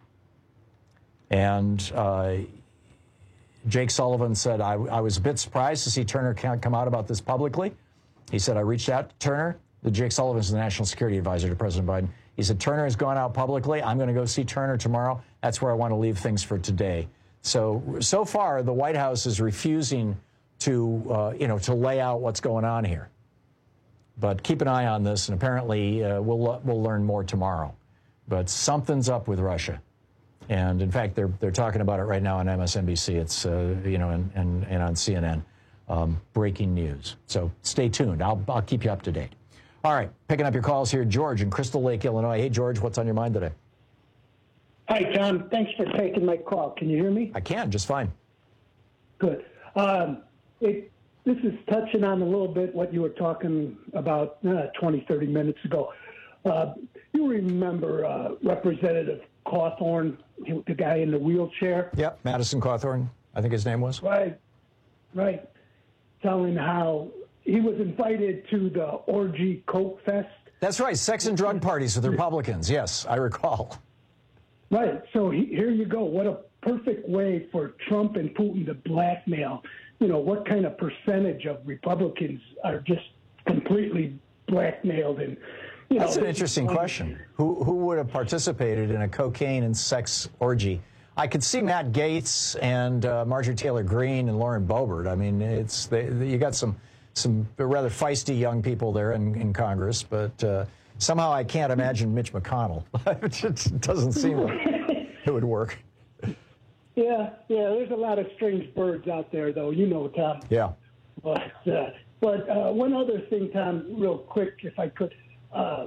And uh, Jake Sullivan said, I, I was a bit surprised to see Turner can't come out about this publicly. He said, I reached out to Turner. The Jake Sullivan is the national security advisor to President Biden. He said, Turner has gone out publicly. I'm going to go see Turner tomorrow. That's where I want to leave things for today. So, so far, the White House is refusing to, uh, you know, to lay out what's going on here. But keep an eye on this, and apparently uh, we'll we'll learn more tomorrow. But something's up with Russia. And in fact, they're they're talking about it right now on M S N B C. It's uh, you know, and, and and on C N N, um, breaking news. So stay tuned. I'll I'll keep you up to date. All right, picking up your calls here, George in Crystal Lake, Illinois. Hey, George, what's on your mind today? Hi, Tom. Thanks for taking my call. Can you hear me? I can, just fine. Good. Um, it, this is touching on a little bit what you were talking about uh, twenty, thirty minutes ago. Uh, you remember uh, Representative Cawthorn, the guy in the wheelchair? Yep, Madison Cawthorn, I think his name was. Right, right. Telling how he was invited to the Orgy Coke Fest. That's right, sex and drug parties with Republicans. Yes, I recall. Right, so he, here you go. What a perfect way for Trump and Putin to blackmail. You know, what kind of percentage of Republicans are just completely blackmailed? And you That's know, an interesting question. Who who would have participated in a cocaine and sex orgy? I could see Matt Gaetz and uh, Marjorie Taylor Greene and Lauren Boebert. I mean, it's they, they, you got some some rather feisty young people there in, in Congress, but uh, somehow I can't imagine Mitch McConnell. It just doesn't seem like it would work. Yeah, yeah. There's a lot of strange birds out there, though. You know, Tom. Yeah. But uh, but uh, one other thing, Tom, real quick, if I could. Uh,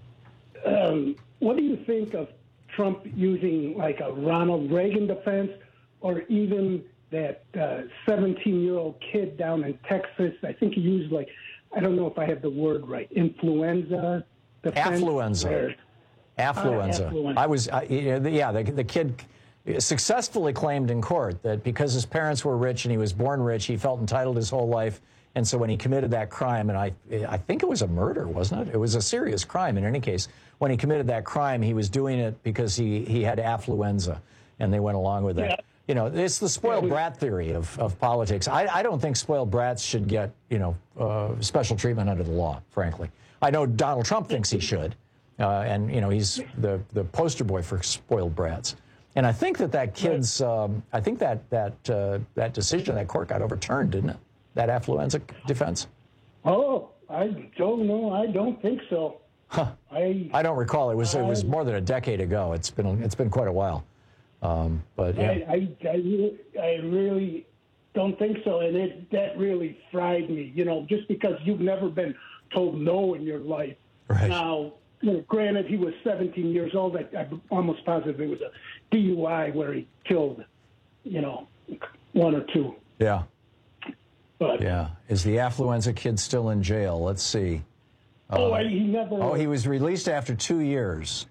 um, what do you think of Trump using like a Ronald Reagan defense, or even that seventeen-year-old uh, kid down in Texas? I think he used like, I don't know if I have the word right, influenza defense. Affluenza. Or, Affluenza. Uh, affluenza. I was, I, yeah, the, the kid successfully claimed in court that because his parents were rich and he was born rich, he felt entitled his whole life. And so when he committed that crime, and I, I think it was a murder, wasn't it? It was a serious crime in any case. When he committed that crime, he was doing it because he, he had affluenza, and they went along with that. Yeah. You know, it's the spoiled brat theory of, of politics. I, I don't think spoiled brats should get, you know, uh, special treatment under the law, frankly. I know Donald Trump thinks he should, uh, and, you know, he's the, the poster boy for spoiled brats. And I think that that kid's, um, I think that that uh, that decision, that court got overturned, didn't it? That affluenza defense? Oh, I don't know. I don't think so. Huh. I I don't recall. It was I, it was more than a decade ago. It's been it's been quite a while. Um, but yeah. I, I, I, really, I really don't think so, and it that really fried me. You know, just because you've never been told no in your life. Right. Now, you know, granted, he was seventeen years old. I, I'm almost positive it was a D U I where he killed, you know, one or two. Yeah. But, yeah. Is the affluenza kid still in jail? Let's see. Oh, uh, he never. Oh, he was released after two years.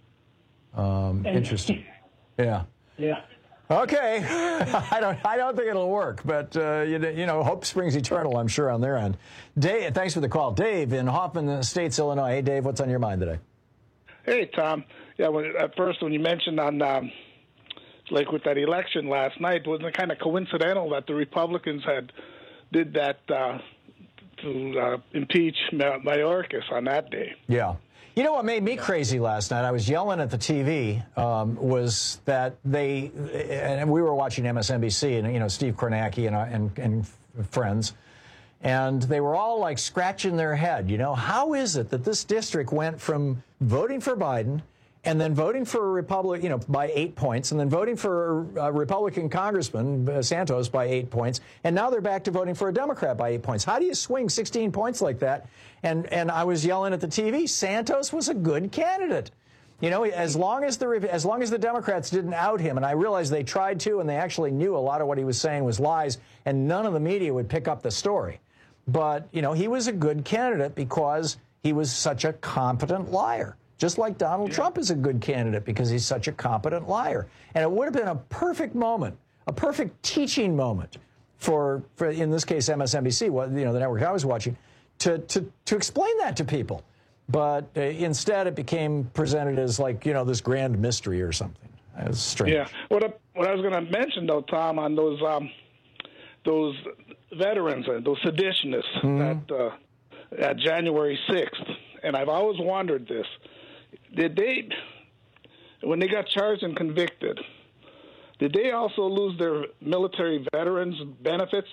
Um, interesting. Yeah. Yeah. Okay. I don't. I don't think it'll work, but uh, you, you know, hope springs eternal. I'm sure on their end. Dave, thanks for the call, Dave in Hoffman Estates, Illinois. Hey, Dave, what's on your mind today? Hey, Tom. Yeah. When, at first, when you mentioned on. Um, like with that election last night, wasn't it kind of coincidental that the Republicans had did that uh, to uh, impeach Mayorkas on that day. Yeah. You know what made me crazy last night? I was yelling at the T V, um, was that they, and we were watching M S N B C, and, you know, Steve Kornacki and, and, and friends, and they were all like scratching their head, you know, how is it that this district went from voting for Biden and then voting for a Republican, you know, by eight points, and then voting for a Republican Congressman, uh, Santos, by eight points, and now they're back to voting for a Democrat by eight points. How do you swing sixteen points like that? And and I was yelling at the T V, Santos was a good candidate. You know, as long as the as long as the Democrats didn't out him, and I realized they tried to, and they actually knew a lot of what he was saying was lies, and none of the media would pick up the story. But, you know, he was a good candidate because he was such a competent liar. Just like Donald yeah. Trump is a good candidate because he's such a competent liar. And it would have been a perfect moment, a perfect teaching moment for, for in this case, M S N B C, what, you know, the network I was watching, to, to, to explain that to people. But uh, instead it became presented as like, you know, this grand mystery or something. It was strange. Yeah. What I, what I was going to mention, though, Tom, on those um, those veterans and those seditionists mm-hmm. at, uh, at January sixth, and I've always wondered this. Did they, when they got charged and convicted, did they also lose their military veterans benefits?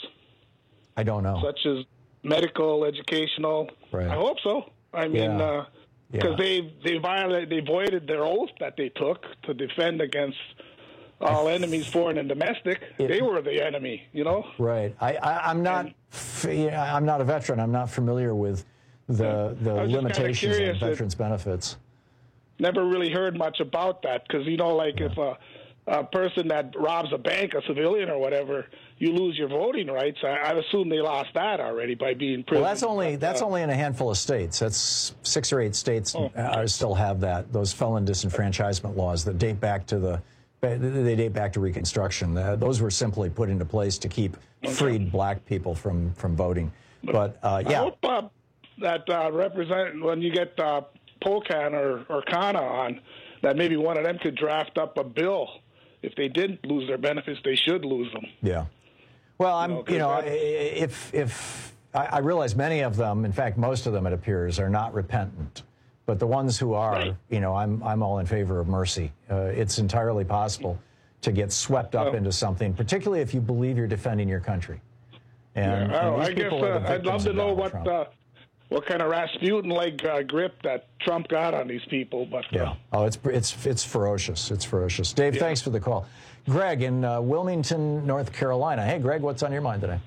I don't know. Such as medical, educational. Right. I hope so. I mean, because yeah. uh, yeah. they they violated, they voided their oath that they took to defend against all enemies, foreign and domestic. It, they were the enemy, you know. Right. I, I I'm not. And, I'm not a veteran. I'm not familiar with the the limitations on veterans' benefits. Never really heard much about that because, you know, like yeah. if a, a person that robs a bank, a civilian or whatever, you lose your voting rights. I, I assume they lost that already by being imprisoned. Well, that's only but, that's uh, only in a handful of states. That's six or eight states oh. uh, still have that. Those felon disenfranchisement laws that date back to the they date back to Reconstruction. Uh, those were simply put into place to keep okay. freed black people from from voting. But, but uh, yeah, I hope uh, that uh, represent when you get. Uh, Pocan or, or Kana on, that maybe one of them could draft up a bill. If they didn't lose their benefits, they should lose them. Yeah. Well, I'm, you know, you know if, if I, I realize many of them, in fact, most of them, it appears, are not repentant. But the ones who are, right. you know, I'm, I'm all in favor of mercy. Uh, it's entirely possible to get swept up oh. into something, particularly if you believe you're defending your country. And, yeah. oh, and I guess uh, I'd love to know what uh, what kind of Rasputin-like uh, grip that Trump got on these people. But uh, yeah, oh, it's it's it's ferocious. It's ferocious. Dave, yeah. thanks for the call. Greg in uh, Wilmington, North Carolina. Hey, Greg, what's on your mind today?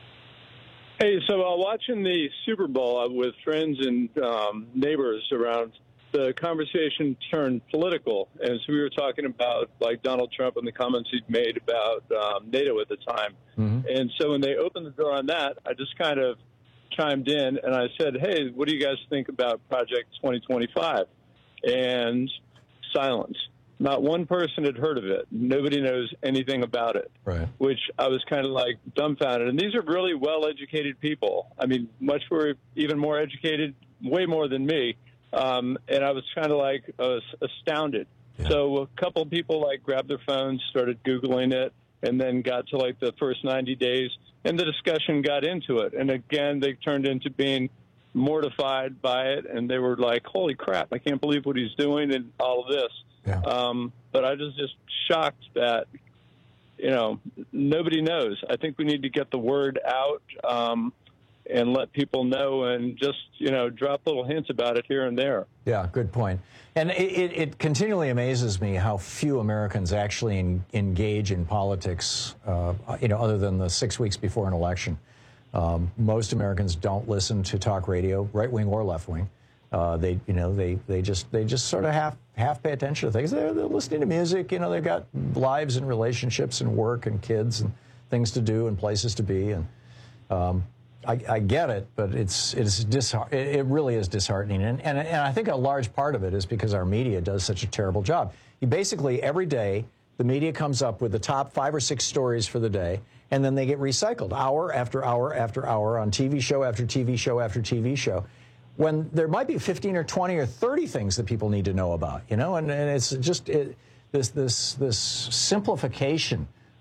Hey, so uh, watching the Super Bowl uh, with friends and um, neighbors around, the conversation turned political, and so we were talking about like Donald Trump and the comments he'd made about um, NATO at the time. Mm-hmm. And so when they opened the door on that, I just kind of chimed in and I said, hey, what do you guys think about Project twenty twenty-five? And silence. Not one person had heard of it. Nobody knows anything about it, right. Which I was kind of like dumbfounded. And these are really well-educated people. I mean, much more, even more educated, way more than me. Um, and I was kind of like uh, astounded. Yeah. So a couple of people like grabbed their phones, started Googling it, and then got to like the first ninety days, and the discussion got into it. And again, they turned into being mortified by it, and they were like, holy crap, I can't believe what he's doing and all of this. Yeah. Um, but I was just shocked that, you know, nobody knows. I think we need to get the word out um, and let people know and just, you know, drop little hints about it here and there. Yeah, good point. And it, it, it continually amazes me how few Americans actually en engage in politics, uh, you know, other than the six weeks before an election. Um, most Americans don't listen to talk radio, right wing or left wing. Uh, they, you know, they, they just, they just sort of half, half pay attention to things. They're, they're listening to music. You know, they've got lives and relationships and work and kids and things to do and places to be. And um, I, I get it, but it's, it's disheart it really is disheartening. And, and, and I think a large part of it is because our media does such a terrible job. You basically, every day, the media comes up with the top five or six stories for the day, and then they get recycled hour after hour after hour on T V show after T V show after T V show, when there might be fifteen or twenty or thirty things that people need to know about, you know, and, and it's just it, this, this, this simplification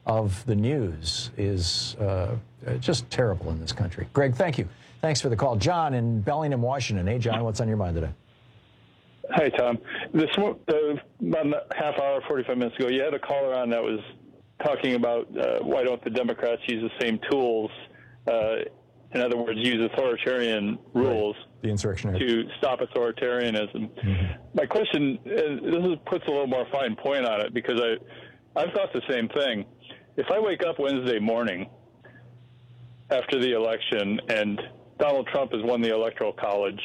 of the news is uh, just terrible in this country. Greg, thank you. Thanks for the call. John in Bellingham, Washington. Hey, John, what's on your mind today? Hi, Tom. This uh, about a half hour, forty-five minutes ago, you had a caller on that was talking about uh, why don't the Democrats use the same tools, uh, in other words, use authoritarian rules right. the insurrection to stop authoritarianism. Mm-hmm. My question, is, this is, puts a little more fine point on it, because I, I've thought the same thing. If I wake up Wednesday morning after the election and Donald Trump has won the Electoral College,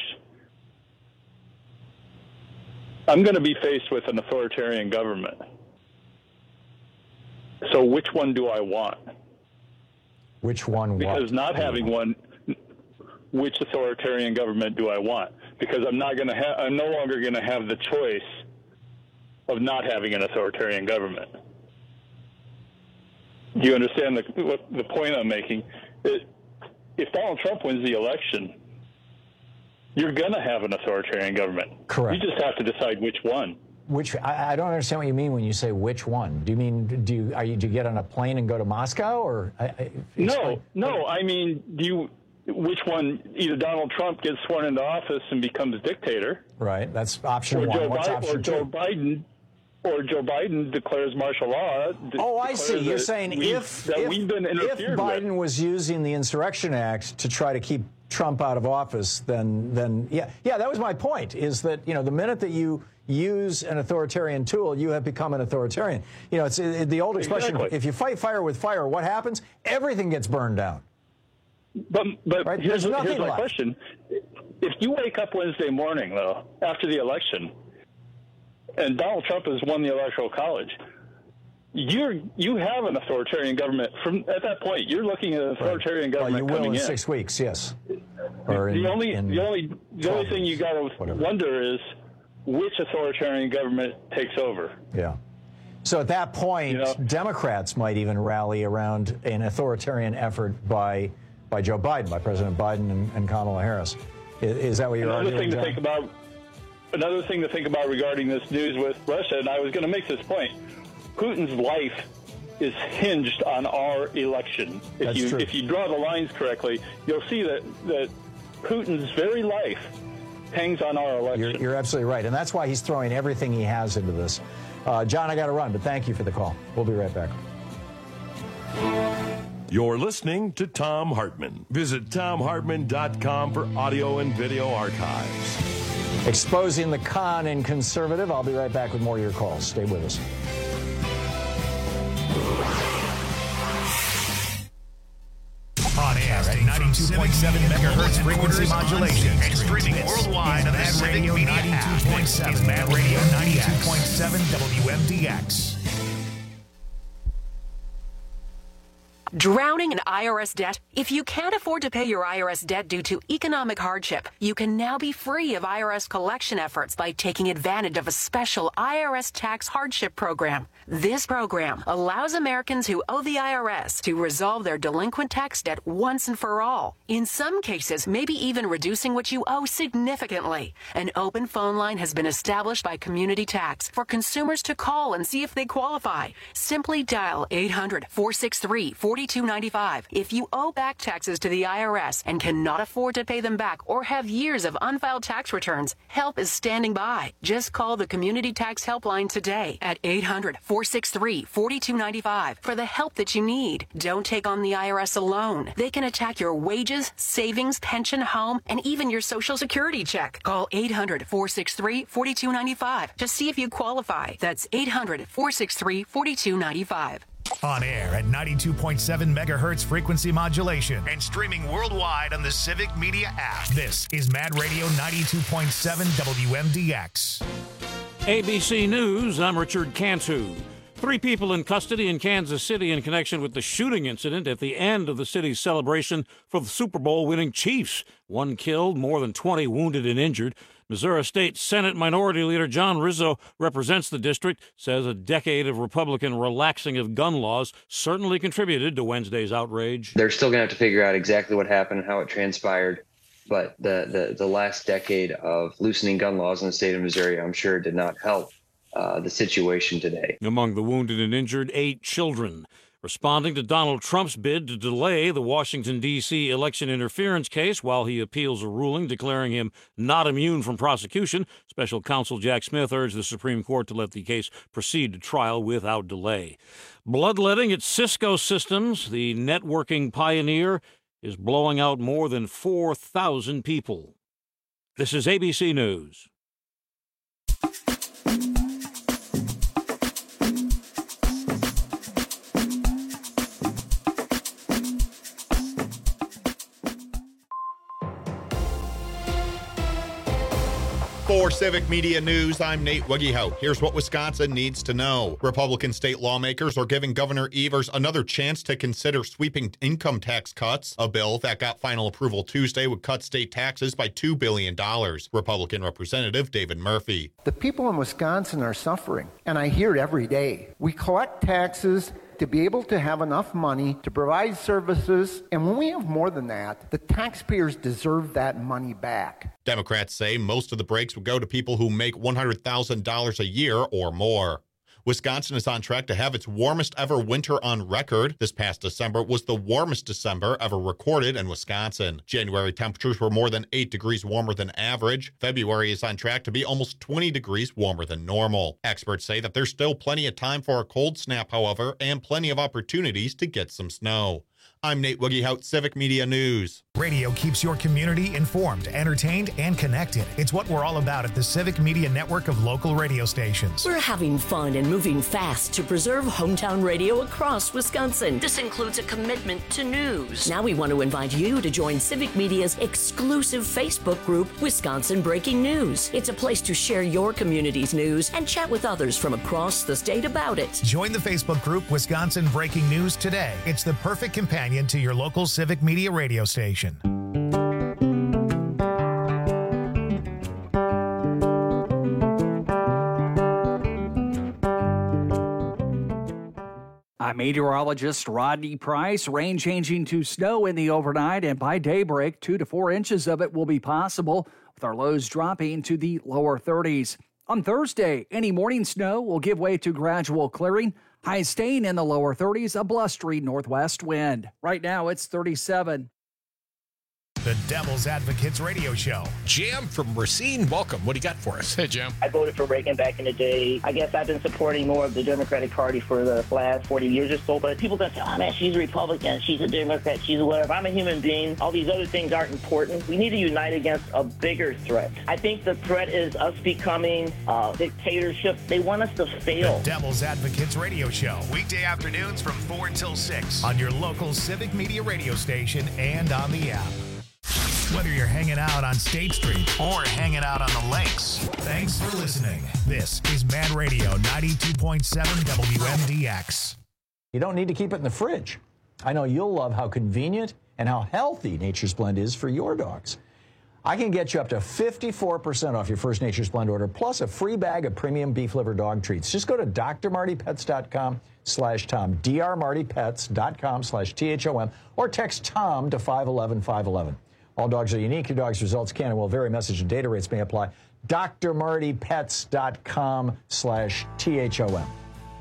I'm going to be faced with an authoritarian government. So which one do I want? Which one? Because what? not having one, which authoritarian government do I want? Because I'm not going to have, I'm no longer going to have the choice of not having an authoritarian government. Do you understand the what, the point I'm making? It, if Donald Trump wins the election, you're going to have an authoritarian government. Correct. You just have to decide which one. Which I, I don't understand what you mean when you say which one. Do you mean do you are you do you get on a plane and go to Moscow or? I, I, no, no. I mean, do you which one? Either Donald Trump gets sworn into office and becomes dictator, right? That's option or one. Joe What's Biden, option or Joe two? Biden, or Joe Biden declares martial law. De- oh, I see. You're saying we, if that if, we've been if Biden with. was using the Insurrection Act to try to keep Trump out of office, then then yeah, yeah. That was my point. Is that you know the minute that you use an authoritarian tool, you have become an authoritarian. You know, it's it, the old expression: exactly. if you fight fire with fire, what happens? Everything gets burned down. But but right? here's, There's here's my left. question: if you wake up Wednesday morning, though, after the election, and Donald Trump has won the Electoral College, you're you have an authoritarian government. From at that point, you're looking at an authoritarian right. government well, you will coming in in six weeks, yes. Or in, the only in the only the only thing you got to wonder is which authoritarian government takes over. Yeah. So at that point, you know, Democrats might even rally around an authoritarian effort by by Joe Biden, by President Biden and, and Kamala Harris. Is, is that what you're another arguing, thing to John? think about? Another thing to think about regarding this news with Russia, and I was going to make this point: Putin's life is hinged on our election. If That's you true. if you draw the lines correctly, you'll see that that Putin's very life hangs on our election. You're, you're absolutely right, and that's why he's throwing everything he has into this. Uh, John, I got to run, but thank you for the call. We'll be right back. You're listening to Thom Hartmann. Visit thom hartmann dot com for audio and video archives. Exposing the con in conservative. I'll be right back with more of your calls. Stay with us. On air at ninety-two point seven megahertz frequency modulation and streaming worldwide on the Mad Radio ninety-two point seven. Mad Radio ninety-two point seven W M D X. Drowning in I R S debt? If you can't afford to pay your I R S debt due to economic hardship, you can now be free of I R S collection efforts by taking advantage of a special I R S tax hardship program. This program allows Americans who owe the I R S to resolve their delinquent tax debt once and for all. In some cases, maybe even reducing what you owe significantly. An open phone line has been established by Community Tax for consumers to call and see if they qualify. Simply dial eight hundred, four six three, four two nine five. If you owe back taxes to the I R S and cannot afford to pay them back or have years of unfiled tax returns, help is standing by. Just call the Community Tax Helpline today at eight hundred, four six three, four two nine five for the help that you need. Don't take on the I R S alone. They can attack your wages, savings, pension, home, and even your Social Security check. Call eight hundred, four six three, four two nine five to see if you qualify. That's eight hundred, four six three, four two nine five. On air at ninety-two point seven megahertz frequency modulation and streaming worldwide on the Civic Media app. This is Mad Radio ninety-two point seven W M D X. A B C News, I'm Richard Cantu. Three people in custody in Kansas City in connection with the shooting incident at the end of the city's celebration for the Super Bowl winning Chiefs. One killed, more than twenty wounded and injured. Missouri State Senate Minority Leader John Rizzo represents the district, says a decade of Republican relaxing of gun laws certainly contributed to Wednesday's outrage. They're still going to have to figure out exactly what happened and how it transpired. But the, the, the last decade of loosening gun laws in the state of Missouri, I'm sure, did not help uh, the situation today. Among the wounded and injured, eight children. Responding to Donald Trump's bid to delay the Washington, D C election interference case while he appeals a ruling declaring him not immune from prosecution, Special Counsel Jack Smith urged the Supreme Court to let the case proceed to trial without delay. Bloodletting at Cisco Systems, the networking pioneer, is blowing out more than four thousand people. This is A B C News. For Civic Media News, I'm Nate Wiggyhout. Here's what Wisconsin needs to know. Republican state lawmakers are giving Governor Evers another chance to consider sweeping income tax cuts. A bill that got final approval Tuesday would cut state taxes by two billion dollars. Republican Representative David Murphy. The people in Wisconsin are suffering, and I hear it every day. We collect taxes to be able to have enough money to provide services, and when we have more than that, the taxpayers deserve that money back. Democrats say most of the breaks would go to people who make one hundred thousand dollars a year or more. Wisconsin is on track to have its warmest ever winter on record. This past December was the warmest December ever recorded in Wisconsin. January temperatures were more than eight degrees warmer than average. February is on track to be almost twenty degrees warmer than normal. Experts say that there's still plenty of time for a cold snap, however, and plenty of opportunities to get some snow. I'm Nate Wiggyhout, Civic Media News. Radio keeps your community informed, entertained, and connected. It's what we're all about at the Civic Media Network of local radio stations. We're having fun and moving fast to preserve hometown radio across Wisconsin. This includes a commitment to news. Now we want to invite you to join Civic Media's exclusive Facebook group, Wisconsin Breaking News. It's a place to share your community's news and chat with others from across the state about it. Join the Facebook group Wisconsin Breaking News today. It's the perfect companion to your local Civic Media radio station. I'm meteorologist Rodney Price. Rain changing to snow in the overnight, and by daybreak, two to four inches of it will be possible, with our lows dropping to the lower thirties. On Thursday, any morning snow will give way to gradual clearing. Highs staying in the lower thirties, a blustery northwest wind. Right now, it's thirty-seven. The Devil's Advocates Radio Show. Jim from Racine, welcome. What do you got for us? Hey, Jim. I voted for Reagan back in the day. I guess I've been supporting more of the Democratic Party for the last forty years or so, but people that say, oh, man, she's a Republican, she's a Democrat, she's a whatever. I'm a human being. All these other things aren't important. We need to unite against a bigger threat. I think the threat is us becoming a dictatorship. They want us to fail. The Devil's Advocates Radio Show. Weekday afternoons from four until six on your local Civic Media radio station and on the app. Whether you're hanging out on State Street or hanging out on the lakes, thanks for listening. This is Mad Radio ninety-two point seven W M D X. You don't need to keep it in the fridge. I know you'll love how convenient and how healthy Nature's Blend is for your dogs. I can get you up to fifty-four percent off your first Nature's Blend order, plus a free bag of premium beef liver dog treats. Just go to d r marty pets dot com slash Tom, d r marty pets dot com slash T H O M, or text Tom to five one one five one one. All dogs are unique. Your dog's results can and will vary. Message and data rates may apply. d r marty pets dot com slash T H O M.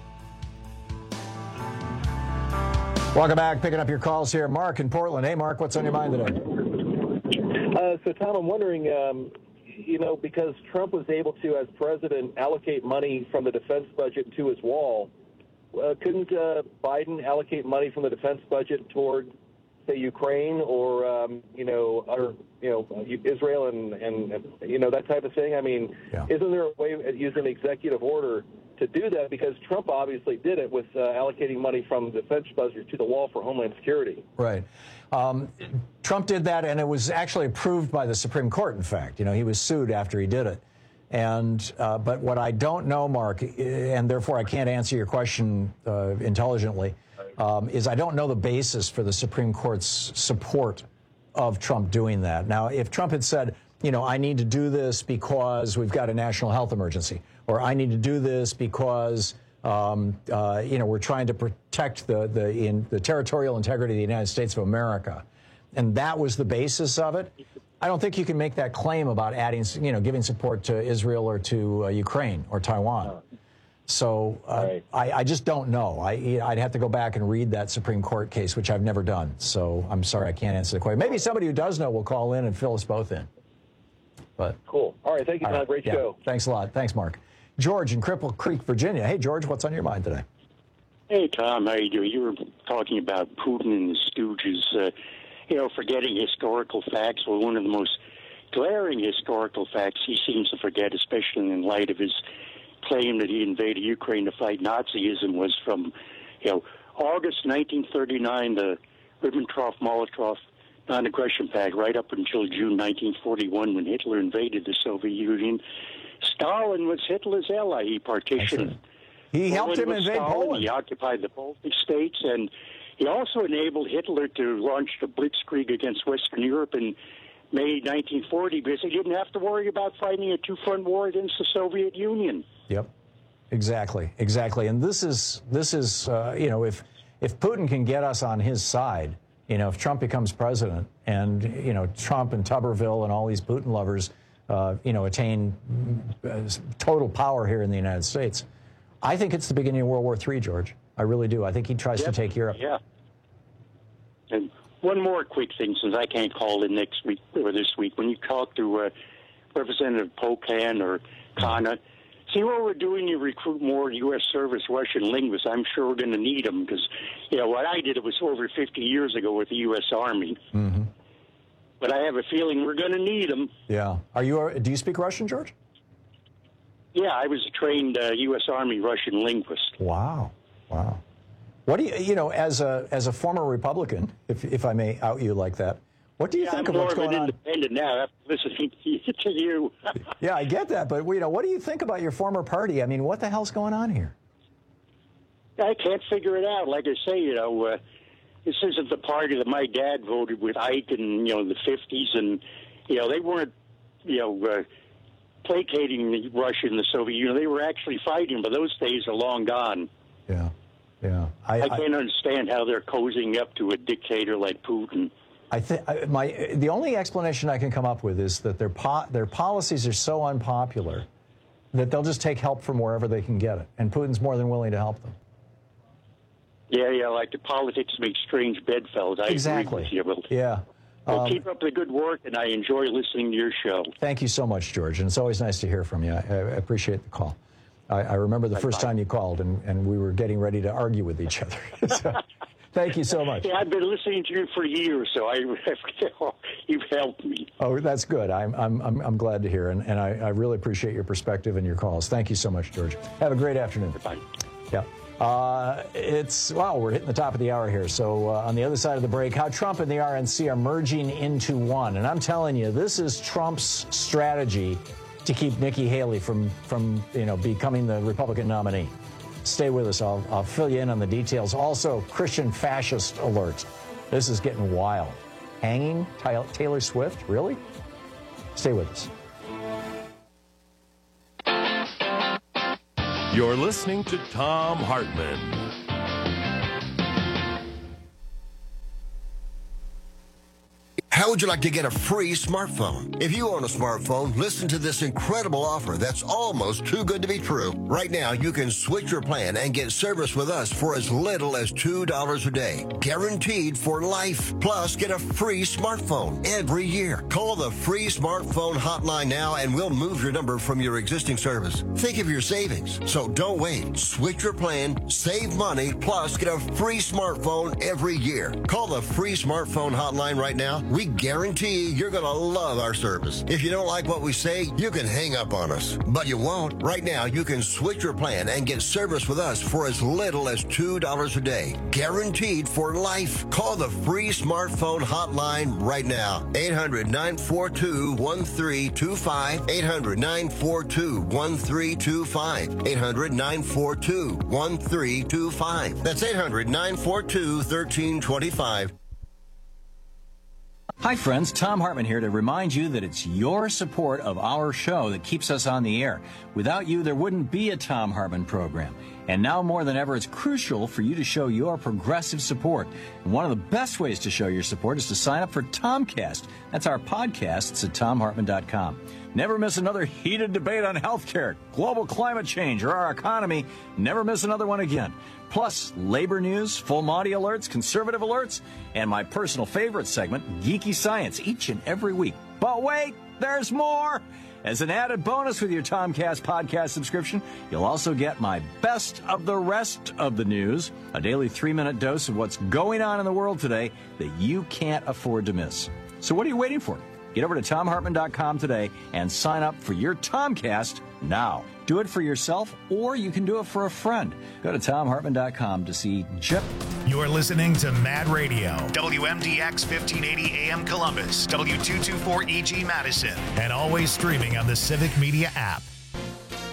Welcome back. Picking up your calls here. Mark in Portland. Hey, Mark, what's on your mind today? Uh, so, Tom, I'm wondering, um, you know, because Trump was able to, as president, allocate money from the defense budget to his wall, uh, couldn't uh, Biden allocate money from the defense budget toward, say, Ukraine or, um, you know, other, you know, Israel and, and, and, you know, that type of thing? I mean, yeah. Isn't there a way of using executive order to do that? Because Trump obviously did it with uh, allocating money from the defense budget to the wall for Homeland Security. Right. Um, Trump did that, and it was actually approved by the Supreme Court, in fact. You know, he was sued after he did it. And uh, but what I don't know, Mark, and therefore I can't answer your question uh, intelligently, um, is I don't know the basis for the Supreme Court's support of Trump doing that. Now, if Trump had said, you know, I need to do this because we've got a national health emergency, or I need to do this because, um, uh, you know, we're trying to protect the, the, in, the territorial integrity of the United States of America, and that was the basis of it, I don't think you can make that claim about adding, you know, giving support to Israel or to uh, Ukraine or Taiwan. So uh, right. I, I just don't know. I, I'd have to go back and read that Supreme Court case, which I've never done. So I'm sorry, I can't answer the question. Maybe somebody who does know will call in and fill us both in. But cool. All right, thank you, Tom. Right. Great yeah. show. Thanks a lot. Thanks, Mark. George in Cripple Creek, Virginia. Hey, George, what's on your mind today? Hey, Tom, how you doing? You were talking about Putin and the Stooges, uh, you know, forgetting historical facts. Well, one of the most glaring historical facts he seems to forget, especially in light of his claim that he invaded Ukraine to fight Nazism, was from, you know, August nineteen thirty-nine, the Ribbentrop-Molotov Non-Aggression Pact, right up until June nineteen forty-one, when Hitler invaded the Soviet Union. Stalin was Hitler's ally. He partitioned. He helped him with invade Stalin. Poland. He occupied the Baltic states, and he also enabled Hitler to launch the Blitzkrieg against Western Europe in May nineteen forty, because he didn't have to worry about fighting a two-front war against the Soviet Union. Yep, exactly, exactly. And this is this is uh, you know, if if Putin can get us on his side, you know, if Trump becomes president, and you know, Trump and Tuberville and all these Putin lovers, uh, you know, attain uh, total power here in the United States, I think it's the beginning of World War Three, George. I really do. I think he tries Yep. to take Europe. Yeah. And one more quick thing, since I can't call in next week or this week, when you talk to uh, Representative Pocan or Kana, see what we're doing to recruit more U S service Russian linguists. I'm sure we're going to need them because, you know, what I did, it was over fifty years ago with the U S Army. Mm-hmm. But I have a feeling we're going to need them. Yeah. Are you? Do you speak Russian, George? Yeah, I was a trained uh, U S Army Russian linguist. Wow. Wow. What do you, you know, as a as a former Republican, if if I may out you like that, what do you yeah, think I'm of what's more of going an on? independent now after listening to you. Yeah, I get that, but you know, what do you think about your former party? I mean, what the hell's going on here? I can't figure it out. Like I say, you know, uh, this isn't the party that my dad voted with Ike in, you know, the fifties, and you know, they weren't, you know, uh, placating the Russia and the Soviet Union. They were actually fighting, but those days are long gone. Yeah, yeah. I, I can't understand how they're cozying up to a dictator like Putin. I think my the only explanation I can come up with is that their po- their policies are so unpopular that they'll just take help from wherever they can get it, and Putin's more than willing to help them. Yeah, yeah, like the politics make strange bedfellows. I Exactly. agree with you. Yeah. Well, Um, keep up the good work, and I enjoy listening to your show. Thank you so much, George, and it's always nice to hear from you. I, I appreciate the call. I, I remember the first time you called, and, and we were getting ready to argue with each other. So, thank you so much. Yeah, I've been listening to you for years, so I you've helped me. Oh, that's good. I'm I'm I'm, I'm glad to hear, and, and I, I really appreciate your perspective and your calls. Thank you so much, George. Have a great afternoon. Bye. Yeah. Uh, it's, wow, we're hitting the top of the hour here. So uh, on the other side of the break, how Trump and the R N C are merging into one. And I'm telling you, this is Trump's strategy to keep Nikki Haley from, from you know, becoming the Republican nominee. Stay with us. I'll, I'll fill you in on the details. Also, Christian fascist alert. This is getting wild. Hanging Taylor Swift? Really? Stay with us. You're listening to Thom Hartmann. How would you like to get a free smartphone? If you own a smartphone, listen to this incredible offer that's almost too good to be true. Right now, you can switch your plan and get service with us for as little as two dollars a day. Guaranteed for life. Plus, get a free smartphone every year. Call the free smartphone hotline now and we'll move your number from your existing service. Think of your savings. So don't wait. Switch your plan, save money, plus get a free smartphone every year. Call the free smartphone hotline right now. We guarantee you're going to love our service. If you don't like what we say, you can hang up on us. But you won't. Right now, you can switch your plan and get service with us for as little as two dollars a day. Guaranteed for life. Call the free smartphone hotline right now. eight hundred, nine four two, one three two five. eight hundred, nine four two, one three two five. eight hundred, nine four two, one three two five. That's eight hundred, nine four two, one three two five. Hi, friends. Tom Hartman here to remind you that it's your support of our show that keeps us on the air. Without you, there wouldn't be a Tom Hartman program. And now more than ever, it's crucial for you to show your progressive support. And one of the best ways to show your support is to sign up for Tomcast. That's our podcast. It's at tom hartman dot com. Never miss another heated debate on healthcare, global climate change, or our economy. Never miss another one again. Plus, labor news, full Monty alerts, conservative alerts, and my personal favorite segment, Geeky Science, each and every week. But wait, there's more! As an added bonus with your Tomcast podcast subscription, you'll also get my best of the rest of the news, a daily three-minute dose of what's going on in the world today that you can't afford to miss. So what are you waiting for? Get over to tom hartman dot com today and sign up for your Tomcast now. Do it for yourself, or you can do it for a friend. Go to tom hartman dot com to see Jip. You're listening to Mad Radio, W M D X fifteen eighty A M Columbus, W two twenty-four E G Madison, and always streaming on the Civic Media app.